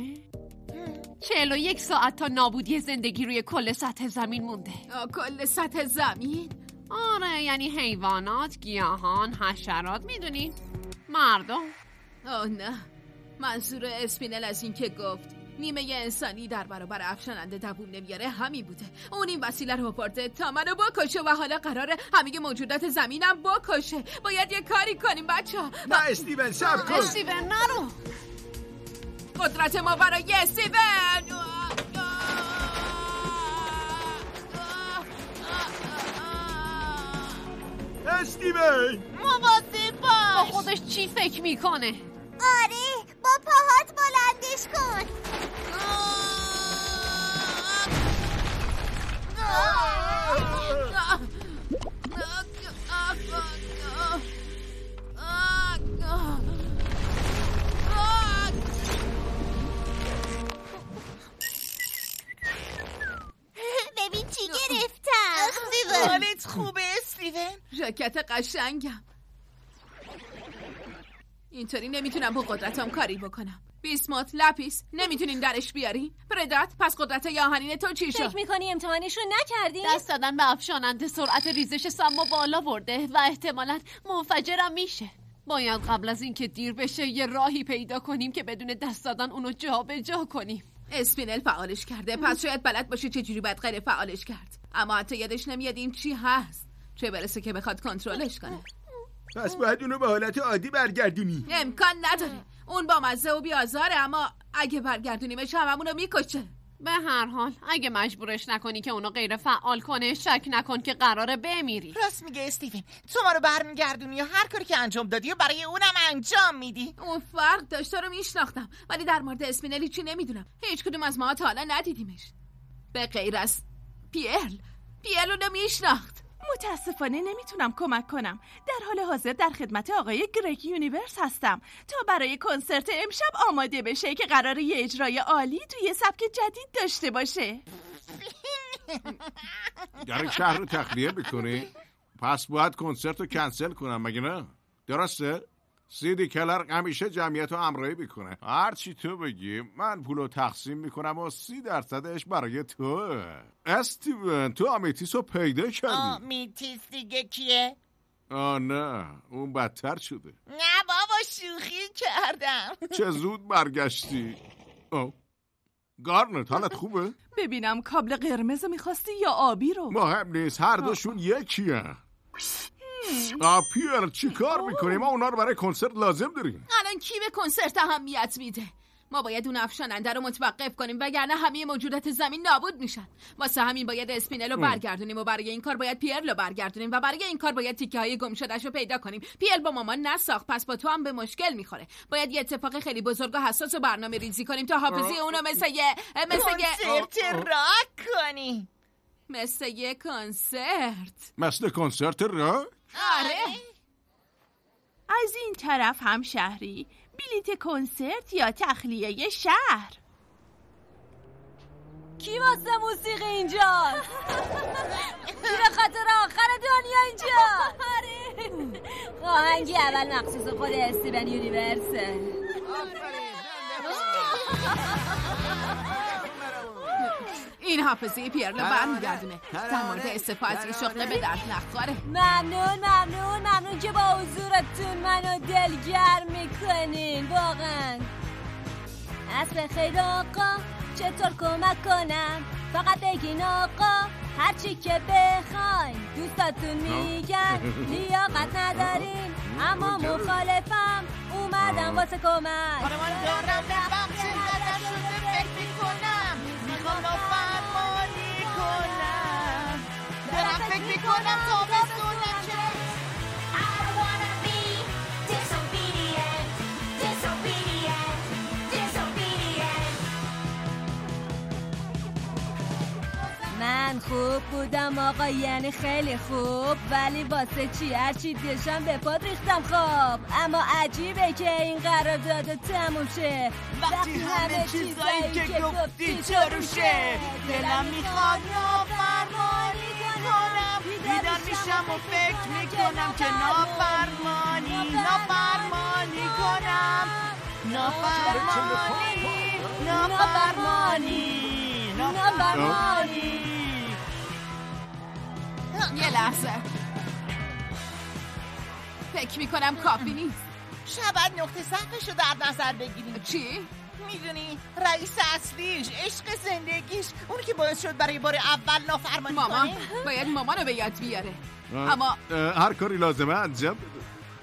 41 ساعت تا نابودی زندگی روی کل سطح زمین مونده. کل سطح زمین؟ آره یعنی حیوانات، گیاهان، حشرات، میدونی؟ مردم. اوه نه، منظور اسپینل از این که گفت نیمه انسانی در برابر افشاننده دووم نمیاره همین بوده. اون این وسیله رو آورده تا منو بکشه و حالا قراره همه موجودات زمینم بکشه. باید یه کاری کنیم بچه‌ها. نه استیون صبر کن. استیون نرو. قدرت ما برای استیون. استیون مواظب باش. با خودش چی فکر میکنه؟ آره با پاهات بلندش کن. ببین چی گرفتم. حالت خوبه استیون؟ ژاکت قشنگم. اینطوری نمیتونم با قدرتم کاری بکنم. بیسموت، لپیس، نمیتونین درش بیاری؟ پردات، پس قدرت آهنین تو چی شد؟ فکر میکنی امتحانشو نکردی؟ دست دادن به افشاننده سرعت ریزش سما بالا برده و احتمالاً منفجرم میشه. باید قبل از اینکه دیر بشه یه راهی پیدا کنیم که بدون دست دادن اونو جا به جا کنیم. اسپینل فعالش کرده، پس شاید بلد باشه چجوری باید غیر فعالش کرد. اما حتی یادش نمیاد این چی هست، چه برسه که بخواد کنترلش کنه. پس باید اونو به حالت عادی برگردونی. امکان نداره. اون با مزه و بیازاره، اما اگه برگردونیمش هممونو میکشه. به هر حال اگه مجبورش نکنی که اونو غیر فعال کنه، شک نکن که قراره بمیری. راست میگه استیون. تو ما رو برمیگردونی و هر کاری که انجام دادی و برای اونم انجام میدی. اون فرق داشت، تو رو میشناختم، ولی در مورد اسپینل چی نمیدونم. هیچ کدوم از ما تا حالا ندیدیمش به غیر از پیرل اونو میشناخت. متاسفانه نمیتونم کمک کنم. در حال حاضر در خدمت آقای گرگ یونیورس هستم تا برای کنسرت امشب آماده بشه که قراره یه اجرای عالی توی سبک جدید داشته باشه. گرگ شهر رو تخلیه بکنی؟ پس باید کنسرت رو کنسل کنم مگه نه؟ درسته؟ سیدی کلر همیشه جمعیت رو همراهی میکنه. هر چی تو بگی من پولو تقسیم میکنم و 30% برای تو. استیون تو آمیتیس رو پیدا کردی. آمیتیس دیگه کیه؟ نه اون بدتر شده. نه بابا شوخی کردم. چه زود برگشتی. گارنت حالت خوبه؟ ببینم کابل قرمز میخواستی یا آبی رو؟ مهم نیست، هر دوشون یکیه. پیر چی کار میکنیم؟ ما اونا رو برای کنسرت لازم داریم. الان کی به کنسرت اهمیت میده؟ ما باید اون افشاننده رو متوقف کنیم وگرنه همه موجودات زمین نابود میشن. واسه همین باید اسپینل رو برگردونیم و برای این کار باید پیرل رو برگردونیم و برای این کار باید تیکه های گم شده‌اش رو پیدا کنیم. پیرل با مامان نساخت، پس با تو هم به مشکل میخوره. باید یه اتفاق خیلی بزرگ و حساس و برنامه ریزی کنیم تا حافظه اونو مثل یه کنسرت راک کنی. مثل یه کنسرت. مثل کنسرت راک؟ آره. از این طرف هم شهری، بلیت کنسرت یا تخلیه شهر؟ کی واسه موسیقی اینجاست؟ کی به خاطر آخر دنیا اینجا؟ آهنگی اول مخصوص خود استیون یونیورسه. این حافظه پیرلو برمیگردونه. در مورد استفاده از این شغله به درد نخوره. ممنون که با حضورتون منو دلگرم میکنین. واقعا اصل خیر آقا، چطور کمک کنم؟ فقط بگین آقا هرچی که بخواین. دوستاتون میگن لیاقت ندارین، اما مخالفم، اومدم واسه کمک. من دارم ببخشید نشده فکر میکنم، میخوام نافرمانی کنم، دارم فکر میکنم تا بسونم که I wanna be disobedient. من خوب بودم آقا، یعنی خیلی خوب، ولی واسه چی هرچی دشم به پاد ریختم خواب. اما عجیبه که این قرارداد تموم شه وقتی همه چیزایی که گفتی چروشه. دلم میخواد نافرمانی کنم، بیدار میشم و فکر میکنم که نافرمانی کنم. نافرمانی. یه لحظه فکر میکنم کافی نیست. شاید نقطه سقفش رو در نظر بگیریم. چی؟ میدونی رئیس اصلیش، عشق زندگیش، اون که باعث شد برای بار اول نافرمانی کنه. مامان باید مامانو به یاد بیاره. اما هر کاری لازمه انجام بده.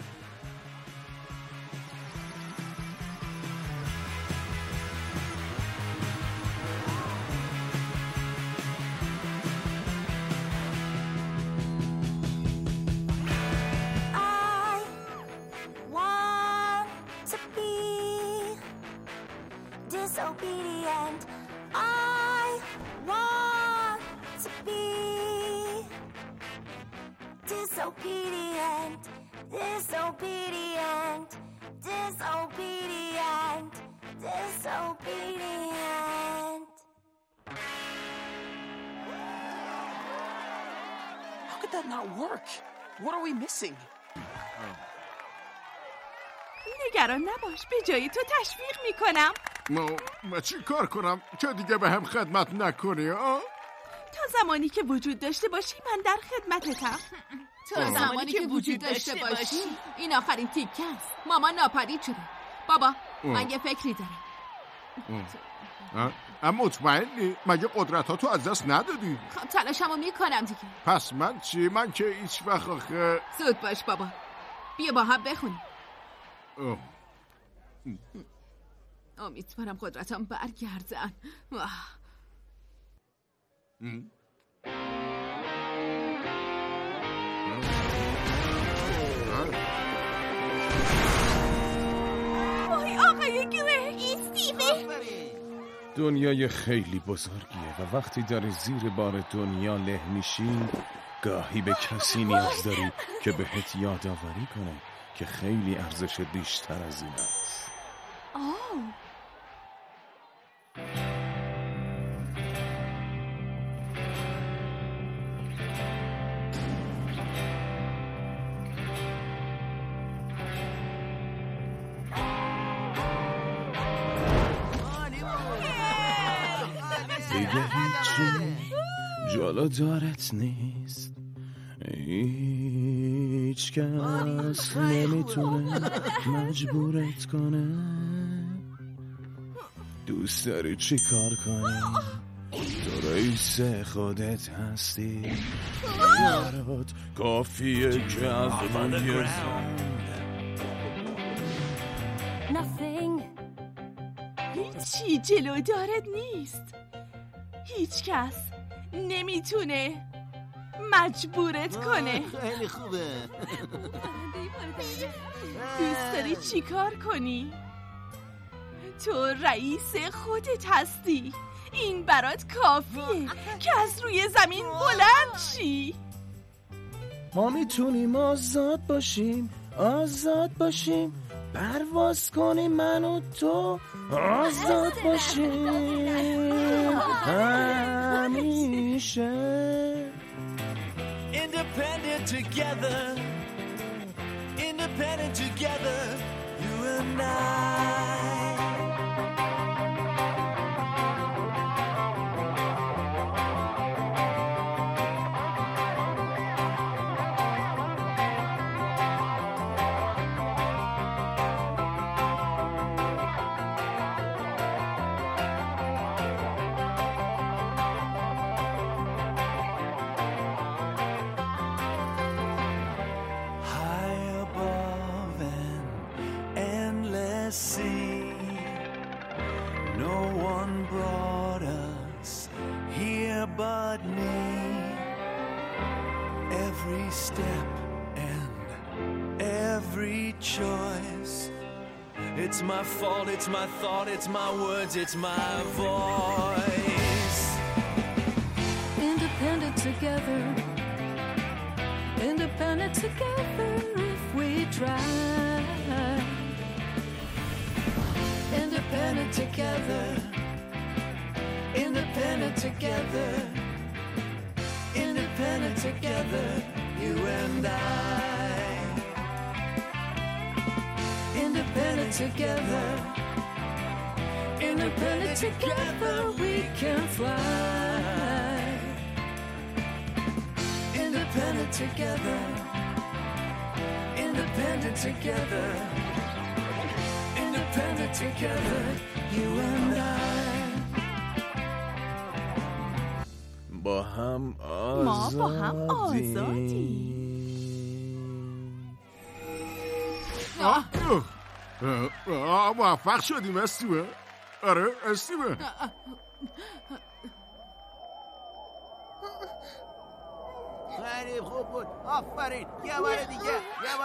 Disobedient. I want to be disobedient. Disobedient. Disobedient. Disobedient. How could that not work? What are we missing? نگران نباش، به جای تو تشویق میکنم. ما چی کار کنم که دیگه به هم خدمت نکنی؟ تا زمانی که وجود داشته باشی من در خدمتتم. تا زمانی که وجود داشته باشی این آخرین تیکه است. مامان ناپدید شده. بابا من یه فکری دارم. اما مطمئنی؟ مگه قدرتاتو از دست ندادی؟ خب تلاشمو میکنم دیگه. پس من چی؟ من که هیچ وقت آخه زود باش بابا، بیا با هم بخونیم. امیدوارم قدرتم برگردن. وای آقای گرگ، استیوه. دنیای خیلی بزرگیه و وقتی در زیر بار دنیا له میشی گاهی به کسی نیاز داری که بهت یادآوری کنه که خیلی ارزش بیشتر از این است. دیگه هیچی جلو دارت نیست، هیچ کس نمیتونه مجبورت کنه. دوست داری چی کار کنی؟ تو رئیس خودت هستی، برات کافیه که از روی هیچی جلو دارت نیست، هیچ کس نمیتونه مجبورت کنه. خیلی خوبه. دوست داری چی کار کنی؟ تو رئیس خودت هستی، این برات کافیه که از روی زمین بلند شی. ما میتونیم آزاد باشیم، آزاد باشیم، پرواز کنیم، من و تو آزاد باشیم همیشه. Independent together, independent together, you and I. See, no one brought us here but me. Every step and every choice, it's my fault, it's my thought, it's my words, it's my voice. Independent together, independent together if we try. Independent together, independent together, independent together, you and I. Independent together, independent together, we can fly. Independent together, independent independent together. Independent together, you and I. با هم ما با هم آزادیم. موفق شدیم استیون. آره استیون. خیلی خوب بود. آفرین. یه بار دیگه.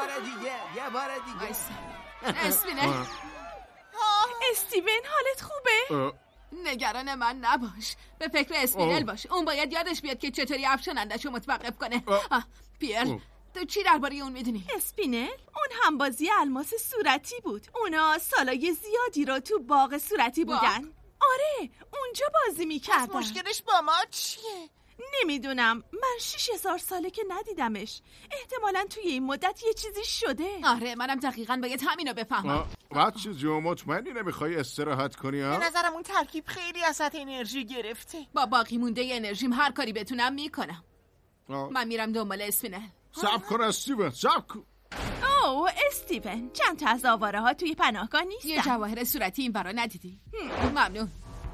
استیون. استیون حالت خوبه؟ نگران من نباش. به فکر اسپینل باش. اون باید یادش بیاد که چطوری افشاننده‌شو متوقف کنه. پیرل تو چی درباره اون میدونی؟ اسپینل اون همبازی الماس صورتی بود. اونا سالای زیادی رو تو باغ صورتی بودن. آره اونجا بازی میکردن. مشکلش با ما چیه؟ نمیدونم. من 6000 ساله که ندیدمش. احتمالاً توی این مدت یه چیزی شده. آره منم دقیقاً باید همینو بفهمم. بچه جو مطمئنی نمیخوای استراحت کنی ها؟ به نظرم اون ترکیب خیلی ازت انرژی گرفته. با باقی مونده انرژیم هر کاری بتونم میکنم. من میرم دنبال اسپینل. صبر کن استیون، صبر کن. اوه استیون، چند تا از آواره ها توی پناهگاه نیستن. یه جواهر صورتی این برا ندیدی؟ ممنون.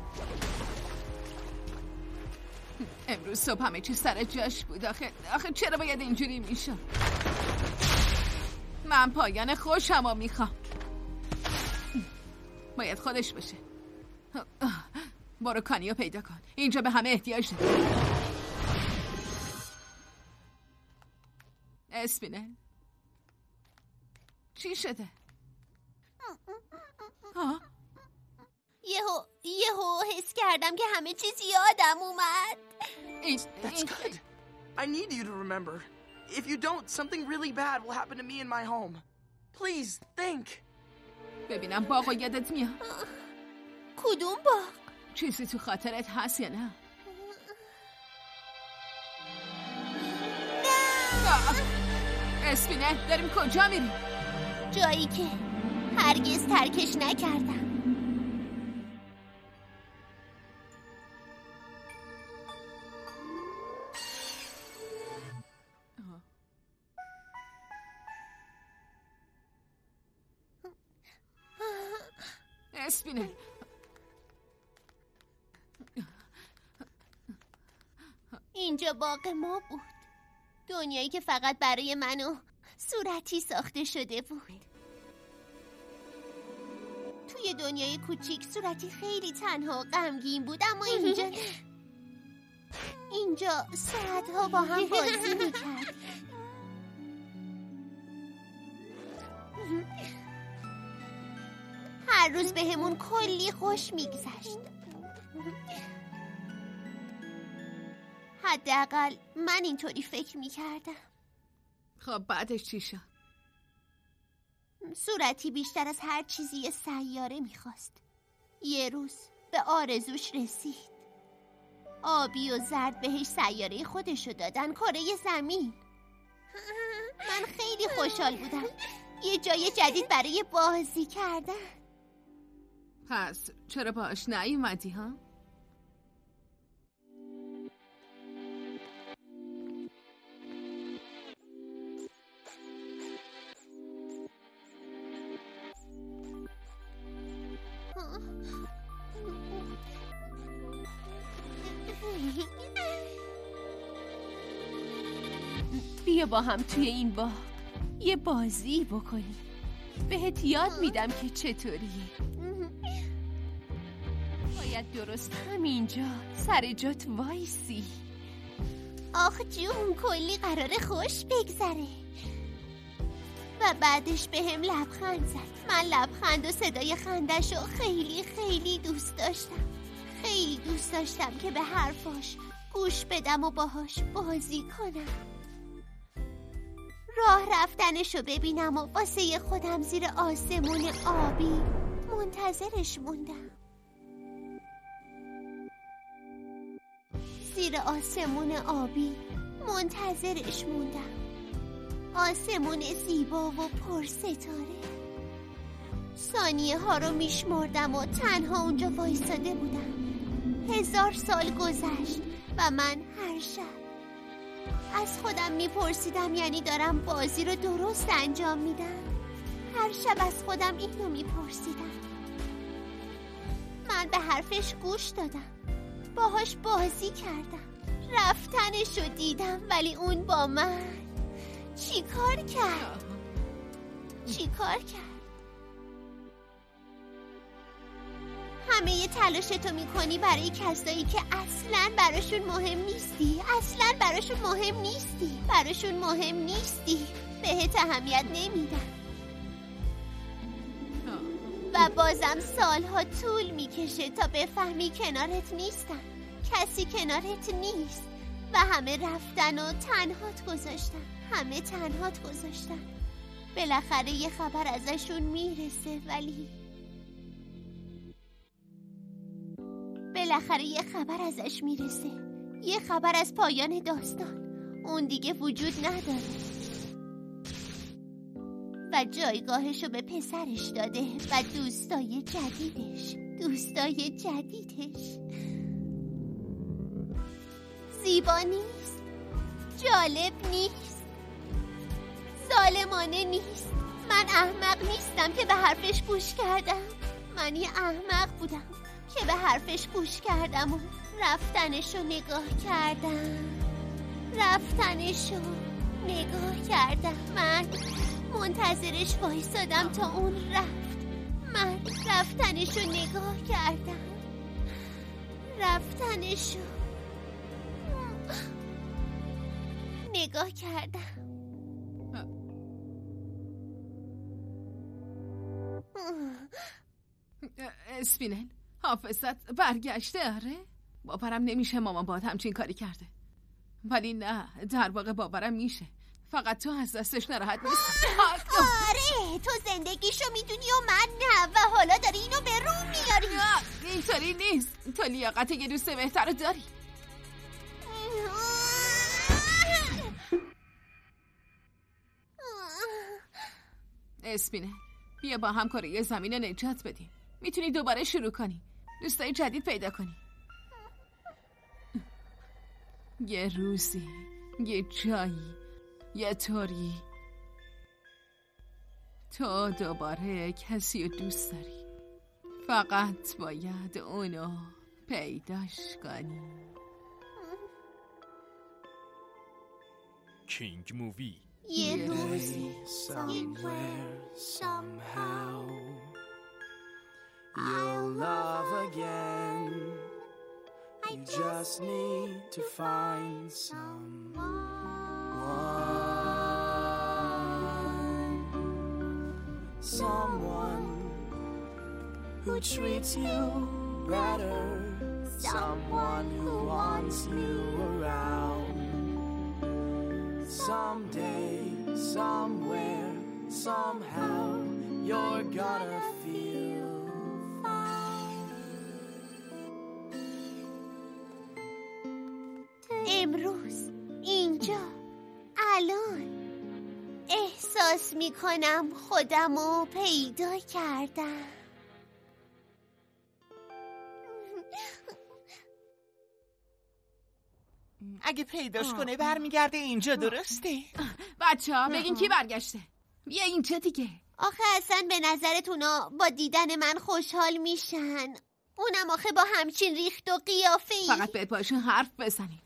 امروز صبح همه چی سر جاش بود. آخه چرا باید اینجوری میشه؟ من پایان خوشمو میخوام. باید خودش باشه. برو کانیو پیدا کن. اینجا به همه احتیاج داره. اسپینل چی شده؟ یهو حس کردم که همه چیز یادم اومد. That's good. I need you to remember. If you don't, something really bad will happen to me in my home. Please, think. ببینم باغو یادت میاد؟ کدوم باغ؟ چیزی تو خاطرت هست یا نه؟ اسپینل داریم کجا میریم؟ جایی که هرگز ترکش نکردم. اسپینل اینجا باغ ما بود. دنیایی که فقط برای من و صورتی ساخته شده بود. توی دنیای کوچیک صورتی خیلی تنها و غمگین بود، اما اینجا ساعتها با هم بازی میکرد. هر روز بهمون کلی خوش میگذشت. حداقل من اینطوری فکر میکردم. خب بعدش چی شد؟ صورتی بیشتر از هر چیزی یه سیاره میخواست. یه روز به آرزوش رسید. آبی و زرد بهش سیاره خودشو دادن، کره زمین. من خیلی خوشحال بودم. یه جای جدید برای بازی کردن. پس چرا باش نیومدی ها؟ بیا با هم توی این باغ یه بازی بکنیم. بهت یاد میدم که چطوریه. باید درست همینجا سر جات وایسی. آخ جون، کلی قراره خوش بگذره. و بعدش به هم لبخند زد. من لبخند و صدای خندشو خیلی خیلی دوست داشتم. خیلی دوست داشتم که به حرفاش گوش بدم و باهاش بازی کنم. راه رفتنشو ببینم و واسه خودم زیر آسمون آبی منتظرش موندم. زیر آسمون آبی منتظرش موندم. آسمون زیبا و پر ستاره. ثانیه ها رو میشمردم و تنها اونجا وایساده بودم. 1000 سال گذشت و من هر شب از خودم میپرسیدم یعنی دارم بازی رو درست انجام میدم هر شب از خودم اینو میپرسیدم. من به حرفش گوش دادم، باهاش بازی کردم، رفتنشو دیدم، ولی اون با من چی کار کرد؟ همه تلاشتو میکنی برای کسایی که اصلاً براشون مهم نیستی. بهت اهمیت نمیدن و بازم سالها طول میکشه تا بفهمی کنارت نیستن. کسی کنارت نیست و همه رفتن و تنهات گذاشتن. بالاخره یه خبر ازشون میرسه، ولی یه خبر از پایان داستان. اون دیگه وجود نداره و جایگاهشو به پسرش داده و دوستای جدیدش. زیبا نیست، جالب نیست، ظالمانه نیست. من احمق نیستم که به حرفش گوش کردم. من یه احمق بودم که به حرفش گوش کردم و رفتنشو نگاه کردم. من منتظرش وایسادم تا اون رفت. من رفتنشو نگاه کردم. اسپینل، حافظت برگشته؟ آره؟ باورم نمیشه مامان باهات همچین کاری کرده. ولی نه، در واقع باورم میشه. فقط تو از دستش ناراحت نیستی. آره، تو زندگیشو میدونی و من نه، و حالا داری اینو به رو میاری. اینطوری نیست. تو لیاقت یه دوست بهتر داری. اسپینه، بیا با هم کره زمین نجات بدیم. میتونی دوباره شروع کنی، دوستای جدید پیدا کنی. یه روزی، یه جایی، یه طوری تو دوباره کسی رو دوست داری. فقط باید اونو پیداش کنی. کینگ مووی. یه روزی somewhere, somehow, you'll love again. You just need to find someone who treats you better, someone who wants you around. Someday, somewhere, somehow, you're gonna feel fine. امروز، اینجا، الان احساس میکنم خودمو پیدا کردم. اگه پیداش کنه برمیگرده اینجا، درسته؟ بچه‌ها بگین کی برگشته؟ بیا اینجا دیگه. آخه اصلا به نظرتونا با دیدن من خوشحال میشن؟ اونم آخه با همچین ریخت و قیافه‌ای. فقط باید باشون حرف بزنیم.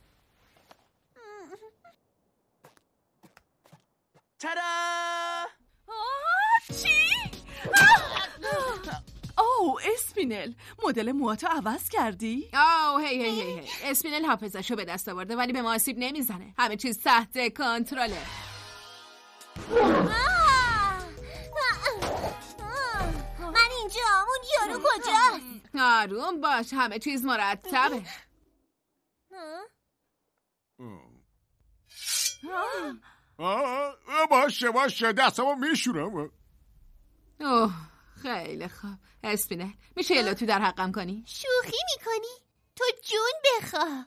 تادا! چی؟ اوه اسپینل، مدل موهاتو عوض کردی؟ اوه هی اسپینل حافظه‌شو به دست آورده ولی به ما آسیب نمیزنه. همه چیز تحت کنترله. من اینجا، اون یارو کجاست؟ آروم باش، همه چیز مرتبه. باشه دستمو میشورم. اوه خیلی خوب. اسپینل میشه یه لطفی در حقم کنی؟ شوخی میکنی؟ تو جون بخوا.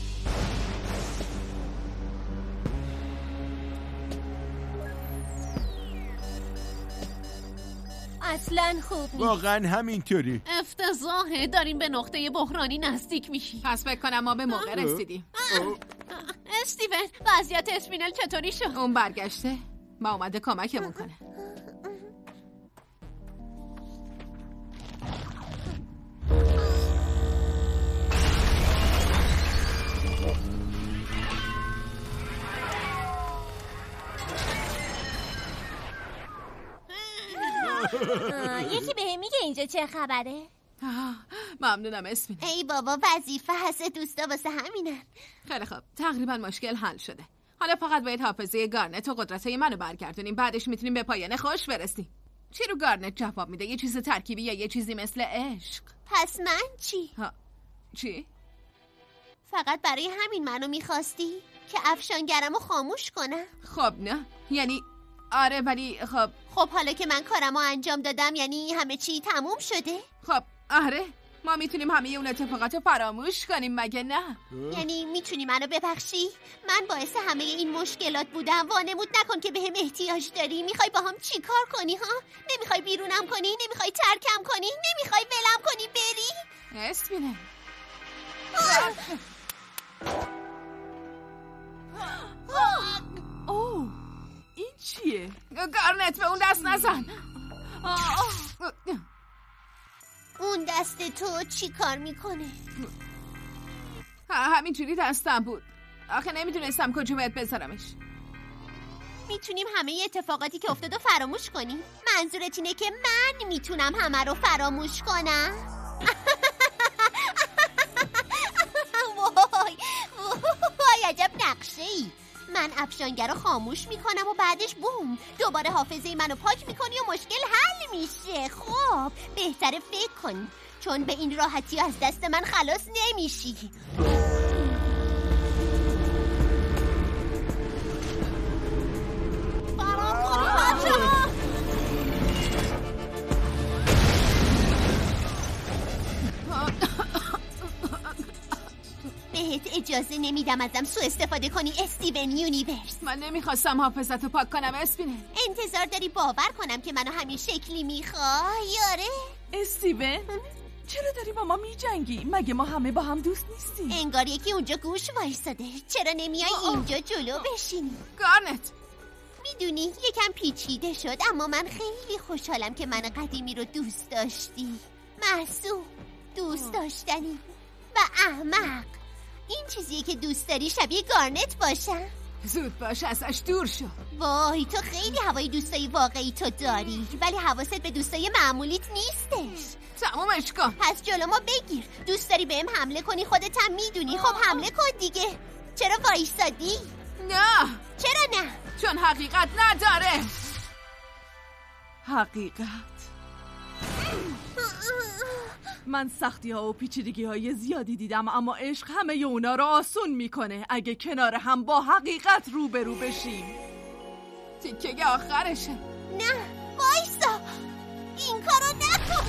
اصلا خوب نیست. واقعا همینطوری. افتضاحه، داریم به نقطه بحرانی نزدیک میشیم. پس فکر کنم ما به موقع رسیدیم. استیون، وضعیت اسپینل چطوری شد؟ اون برگشته، ما اومده کمکمون کنه. یکی بهم میگه اینجا چه خبره؟ ممنونم اسمین. ای بابا وظیفه هست، دوستا واسه همینن. خیلی خوب، تقریبا مشکل حل شده. حالا فقط باید حافظه گارنت و قدرتای منو برگردونیم، بعدش میتونیم به پایان خوش برسیم. چی رو گارنت جواب میده؟ یه چیز ترکیبی یا یه چیزی مثل عشق؟ پس من چی؟ چی؟ فقط برای همین منو میخواستی؟ که افشانگرمو خاموش کنم؟ خب نه، یعنی آره، ولی خب حالا که من کارمو انجام دادم یعنی همه چی تموم شده؟ خب آره، ما میتونیم همه اون اتفاقات فراموش کنیم مگه نه؟ یعنی میتونی منو ببخشی؟ من باعث همه این مشکلات بودم، وانمود نکن که بهم احتیاج داری. میخوای با هم چی کار کنی ها؟ نمیخوای بیرونم کنی؟ نمیخوای ترکم کنی؟ نمیخوای ولم کنی بری؟ اسمینه اوه این چیه؟ گارنت به اون دست نزن. اون دست تو چی کار میکنه؟ همینجوری دستم بود، آخه نمیدونستم کجا باید بذارمش. میتونیم همه اتفاقاتی که افتاد رو فراموش کنیم؟ منظورت اینه که من میتونم همه رو فراموش کنم؟ وای عجب نقشه ای. من افشانگر رو خاموش میکنم و بعدش بوم دوباره حافظه منو پاک میکنی و مشکل حل میشه. خب بهتره فکر کن، چون به این راحتی از دست من خلاص نمیشی. بهت اجازه نمیدم ازم سوء استفاده کنی استیون یونیورس. من نمیخواستم حافظتو پاک کنم اسپینه. انتظار داری باور کنم که منو همین شکلی میخوای؟ آره استیون چرا داری با ما میجنگی؟ مگه ما همه با هم دوست نیستیم؟ انگار یکی اونجا گوش وایساده. چرا نمیای اینجا جلو بشینی؟ گارنت میدونی یکم پیچیده شد، اما من خیلی خوشحالم که من قدیمی رو دوست داشتی. معصوم، دوست داشتنی و احمق. این چیزیه که دوست داری شبیه گارنت باشم؟ زود باش ازش دور شو. وای تو خیلی هوای دوستای واقعی تو داری، ولی حواست به دوستای معمولیت نیستش. تمومش کن. پس جلو ما بگیر. دوست داری بهم حمله کنی؟ خودت هم میدونی. خب حمله کن دیگه. چرا وایسادی؟ نه. چرا نه؟ چون حقیقت نداره. حقیقت؟ من سختی ها و پیچیدگی های زیادی دیدم، اما عشق همه اونا رو آسون میکنه اگه کنار هم با حقیقت روبرو بشیم. تیکه آخرشه. نه وایسا، این کارو نکن.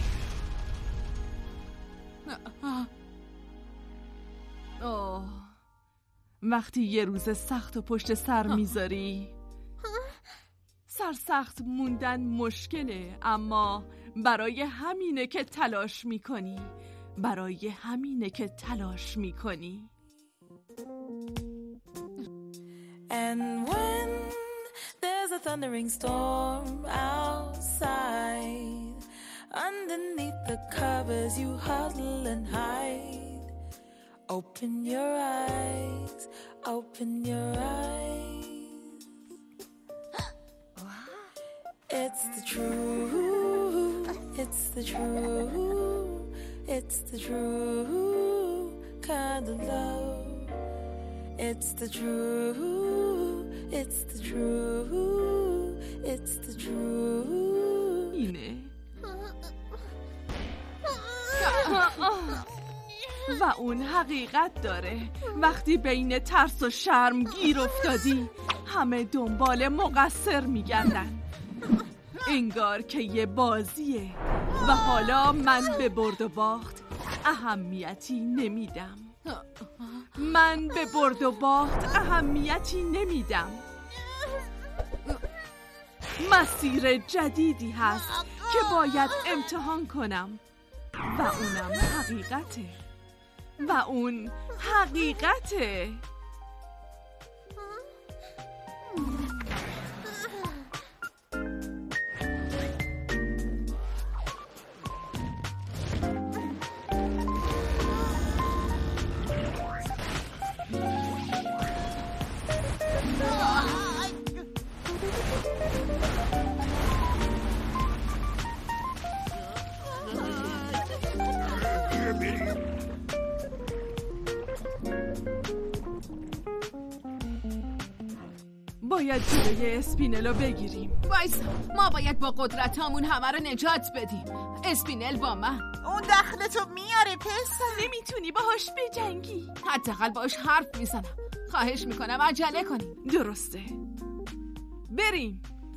وقتی یه روز سخت و پشت سر میذاری، سرسخت موندن مشکله، اما برای همینه که تلاش میکنی. برای همینه که تلاش میکنی. And when there's a thundering storm outside, underneath the covers you huddle and hide. Open your eyes, open your eyes. It's the truth, it's the truth, it's the true kind of love. It's the truth, it's the truth, it's the truth. اینه و اون حقیقت داره. وقتی بین ترس و شرم گیر افتادی، همه دنبال مقصر میگردن، انگار که یه بازیه. و حالا من به برد و باخت اهمیتی نمیدم. من به برد و باخت اهمیتی نمیدم. مسیر جدیدی هست که باید امتحان کنم و اونم حقیقته. و اون حقیقته. باید جلوی اسپینلو بگیریم. وایسا، ما باید با قدرتامون همه رو نجات بدیم. اسپینل با من. اون دخلتو میاره پسر. نمیتونی باهاش بجنگی. حداقل باهاش حرف میزنم. خواهش میکنم عجله کنیم. درسته، بریم.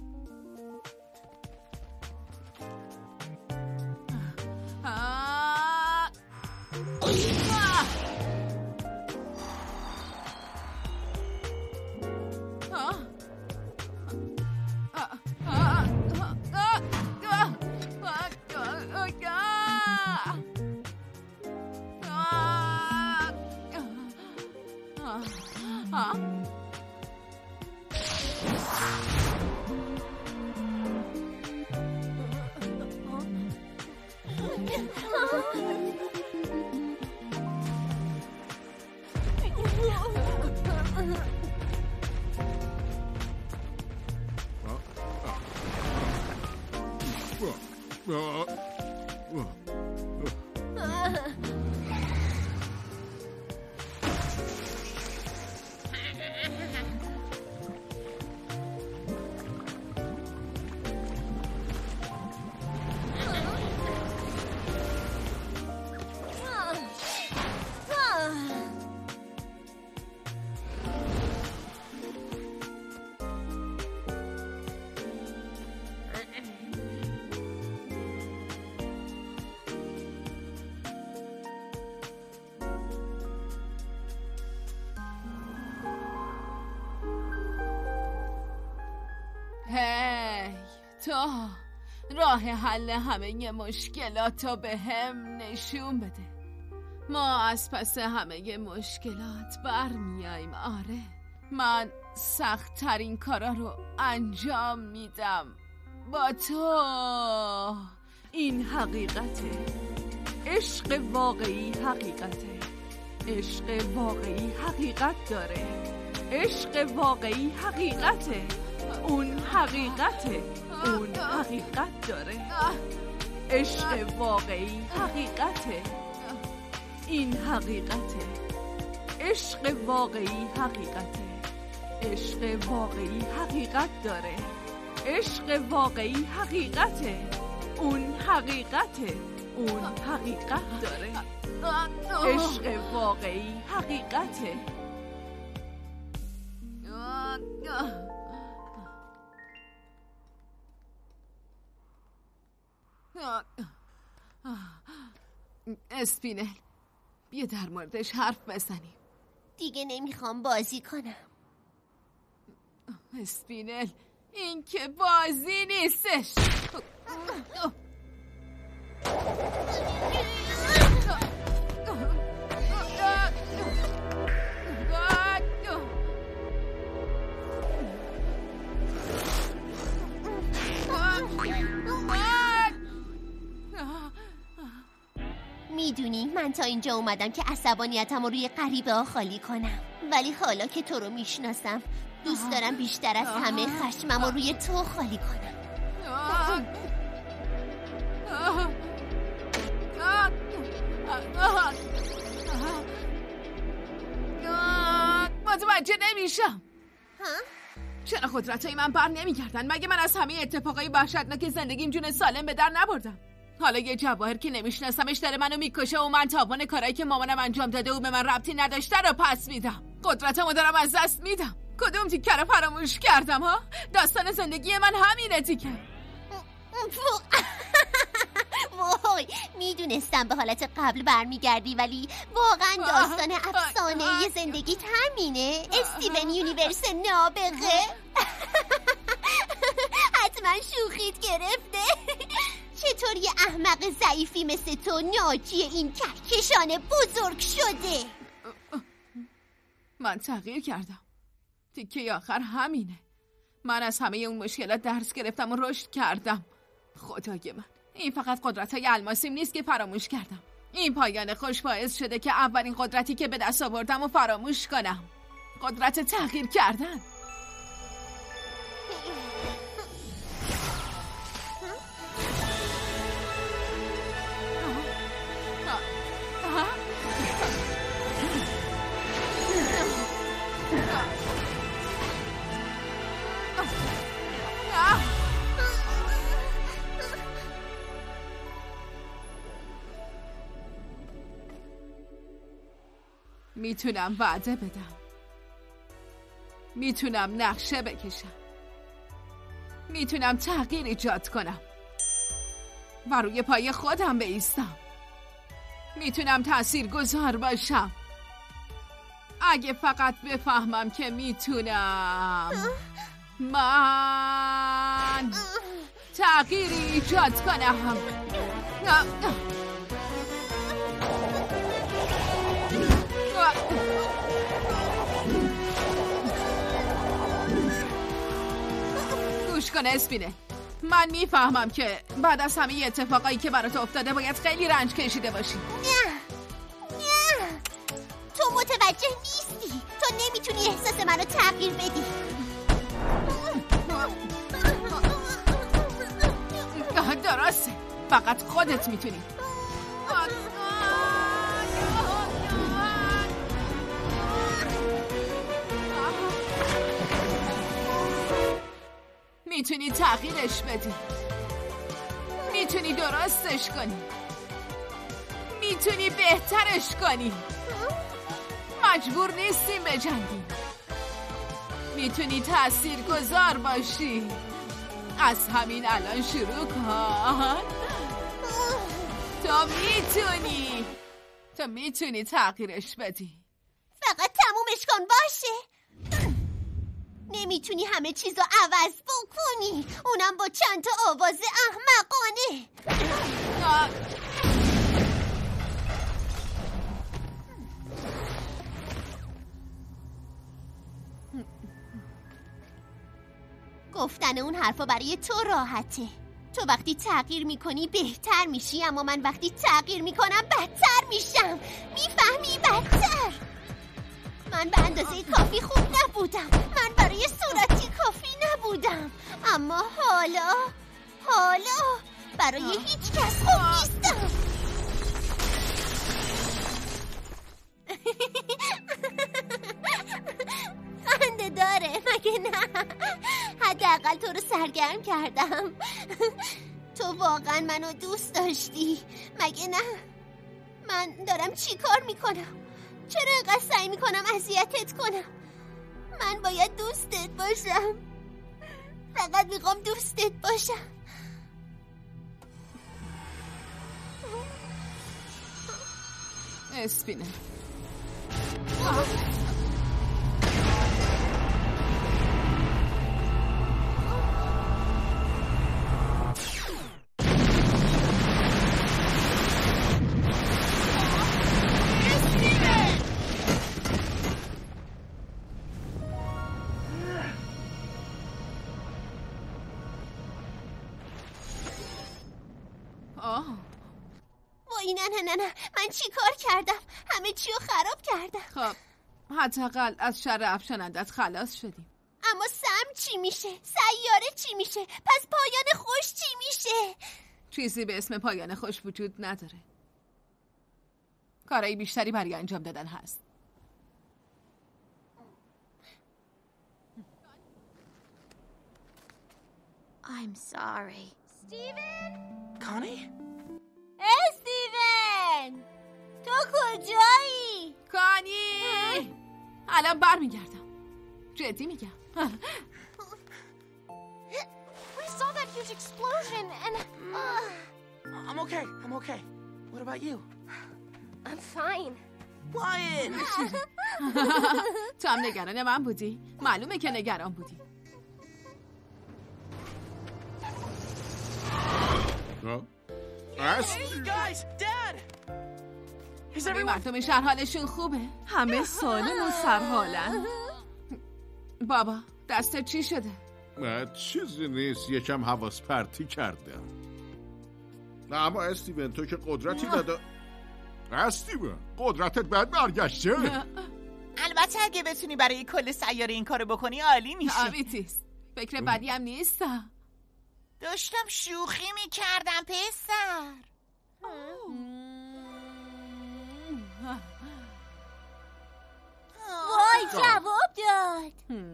هی تو راه حل همه مشکلاتو به هم نشون بده. ما از پس همه مشکلات برمیاییم. آره، من سخت ترین کارا رو انجام میدم با تو. این حقیقته. عشق واقعی حقیقته. عشق واقعی حقیقت داره. عشق واقعی حقیقته. اون حقیقته. اون حقیقت داره. عشق واقعی حقیقته. این حقیقته. عشق واقعی حقیقته. عشق واقعی حقیقت داره. عشق واقعی حقیقته. اون حقیقته. اون حقیقت داره. عشق واقعی حقیقته. اسپینل، بیا در موردش حرف بزنیم. دیگه نمیخوام بازی کنم. اسپینل، این که بازی نیستش. میدونی من تا اینجا اومدم که عصبانیتم رو روی غریبه ها خالی کنم، ولی حالا که تو رو میشناسم دوست دارم بیشتر از همه خشمم رو روی تو خالی کنم. متوجه نمیشم. چرا قدرتای من بر نمیگردن؟ مگه من از همه اتفاقای وحشتناک زندگیم جون سالم به در نبردم؟ حالا یه جواهر که نمیشناسمش داره منو میکشه و من تاوان کارایی که مامانم انجام داده و به من ربطی نداشته رو پس میدم. قدرتمو دارم از دست میدم. کدوم تیکه رو فراموش کردم ها؟ داستان زندگی من همینه تیکه. وای، میدونستم به حالت قبل برمیگردی، ولی واقعا داستان افسانه زندگیت همینه؟ استیون یونیورس نابغه؟ حتما شوخیت گرفته. چطور یه احمق ضعیفی مثل تو ناجی این کهکشان بزرگ شده؟ من تغییر کردم. تیکه آخر همینه. من از همه اون مشکلات درس گرفتم و رشد کردم. خدای من، این فقط قدرت‌های الماسیم نیست که فراموش کردم. این پایان خوش باعث شده که اولین قدرتی که به دست آوردم و فراموش کنم. قدرت تغییر کردن. میتونم وعده بدم، میتونم نقشه بکشم، میتونم تغییر ایجاد کنم و روی پای خودم بایستم. میتونم تاثیرگذار باشم اگه فقط بفهمم که میتونم. من تغییری ایجاد کنم. گوش کن اسپینه، من میفهمم که بعد از همه اتفاقایی که برات افتاده باید خیلی رنج کشیده باشی. نه تو متوجه نیستی. تو نمیتونی احساس منو تغییر بدی. درسته، فقط خودت میتونی. میتونی تغییرش بدی، میتونی درستش کنی، میتونی بهترش کنی. مجبور نیستیم بجنگی، میتونی تاثیرگذار باشی. از همین الان شروع کن. تو میتونی تغییرش بدی. فقط تمومش کن باشه. نمیتونی همه چیزو عوض بکنی، اونم با چند تا آواز احمقانه. گفتن اون حرفا برای تو راحته. تو وقتی تغییر میکنی بهتر میشی، اما من وقتی تغییر میکنم بدتر میشم. میفهمی؟ بدتر. من به اندازه کافی خوب نبودم، من برای صورتی کافی نبودم، اما حالا برای هیچ کس خوب نیستم. خنده داره مگه نه؟ حداقل تو رو سرگرم کردم. تو واقعا منو دوست داشتی مگه نه؟ من دارم چی کار میکنم؟ چرا اینقدر سعی میکنم اذیتت کنم؟ من باید دوستت باشم، فقط میخوام دوستت باشم. اسپینه، نه من چی کار کردم؟ همه چی رو خراب کردم. خب حداقل از شر افشانندت خلاص شدیم. اما سم چی میشه؟ سیاره چی میشه؟ پس پایان خوش چی میشه؟ چیزی به اسم پایان خوش وجود نداره. کارهای بیشتری برای انجام دادن هست. I'm sorry. Steven? Connie? استیون! تو کجایی؟ کانی! الان برمیگردم. جدی میگم. We saw that huge explosion and... I'm okay. What about you? I'm fine. Lion! تو هم نگران من بودی؟ معلومه که نگران بودی. Hey guys, Dad! Is everyone... مردم شهر حالشون خوبه؟ همه سالم و سرحالن. بابا دستت چی شده؟ چیزی نیست، یکم حواس پرتی کردم. نه اما استیون تو که قدرتی نداری. استیون قدرتت بعد برگشته. البته اگه بتونی برای کل سیاره این کارو بکنی عالی میشه. آمیتیست فکر بدی هم نیستم. داشتم شوخی میکردم پسر. وای جواب داد.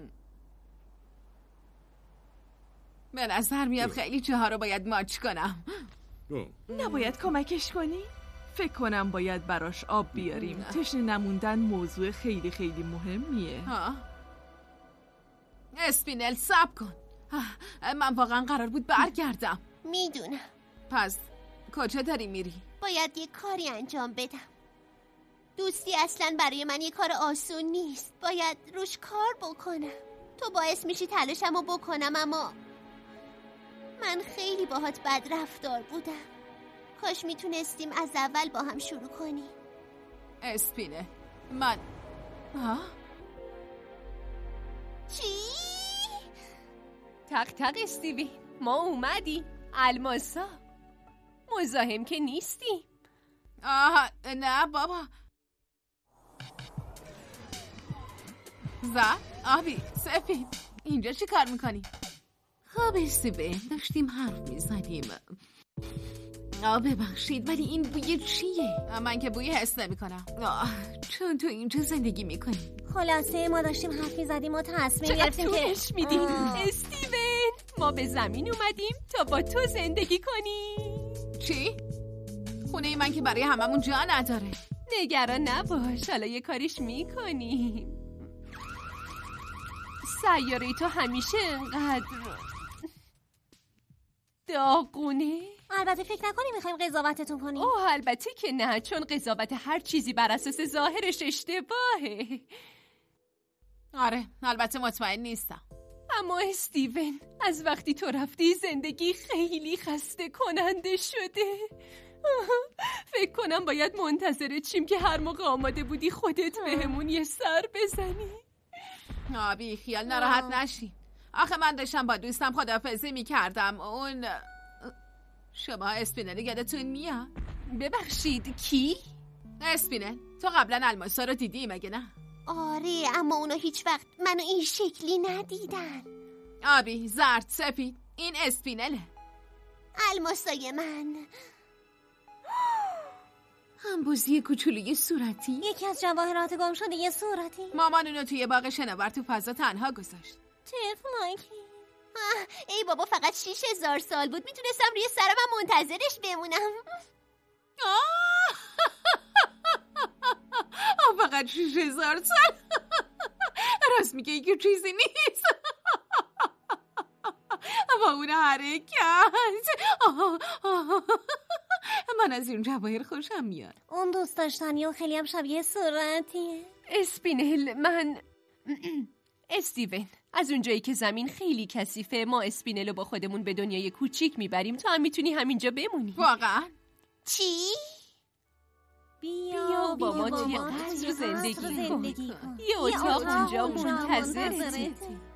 به نظر میاد خیلی جاها رو باید ماچ کنم. نباید کمکش کنی؟ فکر کنم باید براش آب بیاریم. تشنه نموندن موضوع خیلی خیلی مهمیه. اسپینل صبر کن. من واقعا قرار بود برگردم. میدونم. پس کجا داری میری؟ باید یه کاری انجام بدم. دوستی اصلا برای من یه کار آسون نیست. باید روش کار بکنم. تو باعث میشی تلاشمو بکنم، اما من خیلی باهات بد رفتار بودم. کاش میتونستیم از اول با هم شروع کنیم. اسپینه من چی؟ تق تق استیوی، ما اومدیم. الماسا مزاحم که نیستی. نه بابا. آبی سفید، اینجا چی کار میکنی؟ خب استیوی، داشتیم حرف میزنیم. ببخشید ولی این بوی چیه؟ من که بوی حس نمیکنم. چون تو اینجا زندگی میکنی. خلاصه ما داشتیم حرف میزدیم و تصمیم گرفتیم که طولش میدیم. استیون، ما به زمین اومدیم تا با تو زندگی کنیم. چی؟ خونه من که برای هممون جا نداره. نگران نباش، حالا یه کاریش میکنیم. سیاره تو همیشه انقدر داغونه. البته فکر نکنی میخوایم قضاوتتون کنیم. البته که نه، چون قضاوت هر چیزی بر اساس ظاهرش اشتباهه. آره، البته مطمئن نیستم. اما استیون، از وقتی تو رفتی زندگی خیلی خسته کننده شده. فکر کنم باید منتظر چیم که هر موقع آماده بودی خودت بهمون یه سر بزنی. بی خیال، ناراحت نشی. آخه من داشتم با دوستم خداحافظی میکردم. اون شما اسپینل یادتون میاد؟ ببخشید کی؟ اسپینل، تو قبلا الماسا رو دیدی مگه نه؟ آره، اما اونا هیچ وقت منو این شکلی ندیدن. آبی، زرد، سفید، این اسپینله. الماسای من. همبوزی کوچولوی صورتی، یکی از جواهرات گم شده یه صورتی. مامان اونو توی باغ شناور تو فضا تنها گذاشت. طفلکی. ای بابا، فقط 6000 سال بود، میتونستم روی سرم منتظرش بمونم. فقط 6000 سال. راست میگه که چیزی نیست. با اون حرکت من از این جواهر خوشم میاد. اون دوست داشتنی و خیلی هم شبیه صورتیه. اسپینل، من استیون، از اونجایی که زمین خیلی کثیفه، ما اسپینل رو با خودمون به دنیای کوچیک میبریم. تو هم میتونی همینجا بمونی. واقعا؟ چی؟ بیا با ما توی قصر زندگی کن. یه اتاق اونجا منتظرتی.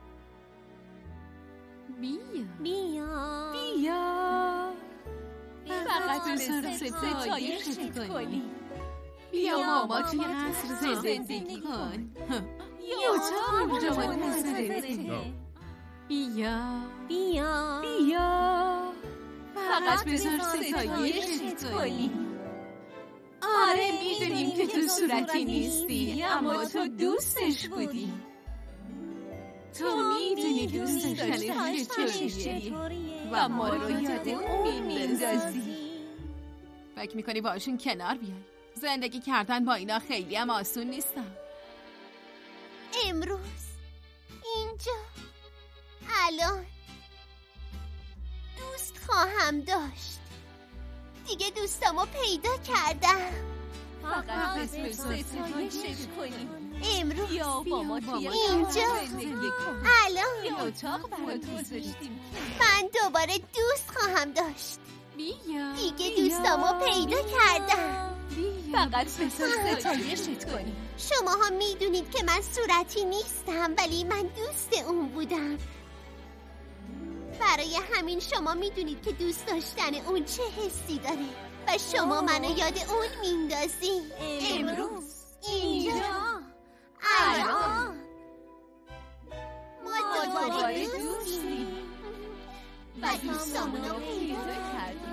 بیا فقط بذار ستایشت کنی. بیا با ما توی قصر زندگی کن. یه اتاق اونجا منتظرتی. بیا فقط بذار ستایشت کنی. آره، میدونیم که تو صورتی نیستی، اما تو دوستش بودی. تو میدونی دوست داشتنش چطوریه و ما رو یاد اون میندازی. فکر میکنی باشون کنار بیای؟ زندگی کردن با اینا خیلی هم آسون نیستم. امروز اینجا الان دوست خواهم داشت. دیگه دوستامو پیدا کردم. فقط بذار ستایشش کنی. امروز یا با ما توی اینجا الان یه اتاق برات گذاشتیم. من دوباره دوست خواهم داشت. دیگه دوستامو پیدا کردم. فقط بذار ستایشت کنی. شماها میدونید که من صورتی نیستم، ولی من دوست اون بودم. برای همین شما میدونید که دوست داشتن اون چه حسی داره و شما منو یاد اون میندازی. امروز اینجا الان ما دوباره دوستیم و دوستامونو پیدا کردیم.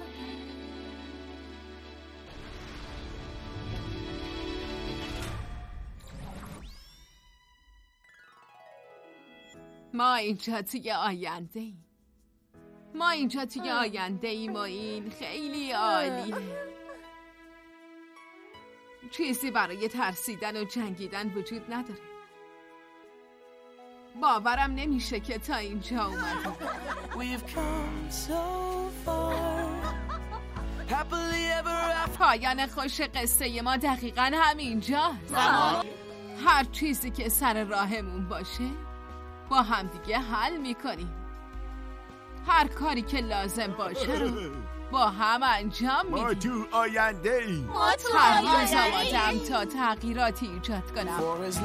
ما اینجا توی آینده ایم. و این خیلی عالیه. چیزی برای ترسیدن و جنگیدن وجود نداره. باورم نمیشه که تا اینجا اومدیم. پایان خوش قصه ما دقیقاً همینجاست. هر چیزی که سر راهمون باشه با همدیگه حل میکنیم. هر کاری که لازم باشه رو با هم انجام میدیم. ما تو آینده ایم. هر روز آمادم تا تغییراتی ایجاد کنم.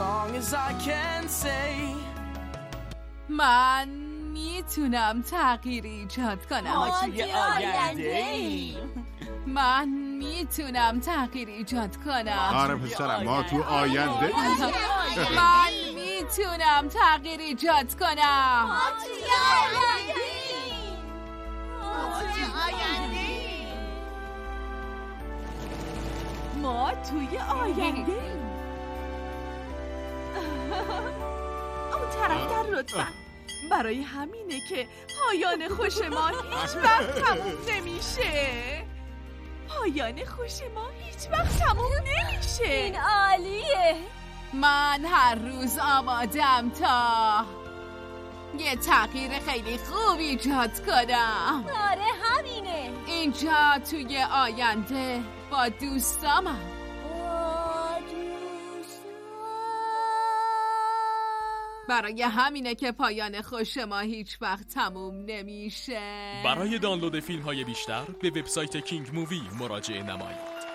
من میتونم تغییر ایجاد کنم. ما توی آینده ایم. من میتونم تغییر ایجاد کنم. آره پسرم، ما تو آینده ایم. من میتونم تغییر ایجاد کنم. ما توی آینده ایم. ما توی آینده ایم. اون طرفتر لطفا. برای همینه که پایان خوش ما هیچ وقت تموم نمیشه. پایان خوش ما هیچ وقت تموم نمیشه. این عالیه. من هر روز آمادم تا یه تغییر خیلی خوب ایجاد کنم. آره همینه. اینجا توی آینده با دوستامم. برای همینه که پایان خوش ما هیچ وقت تموم نمیشه. برای دانلود فیلم های بیشتر به وبسایت کینگ مووی مراجعه نمایید.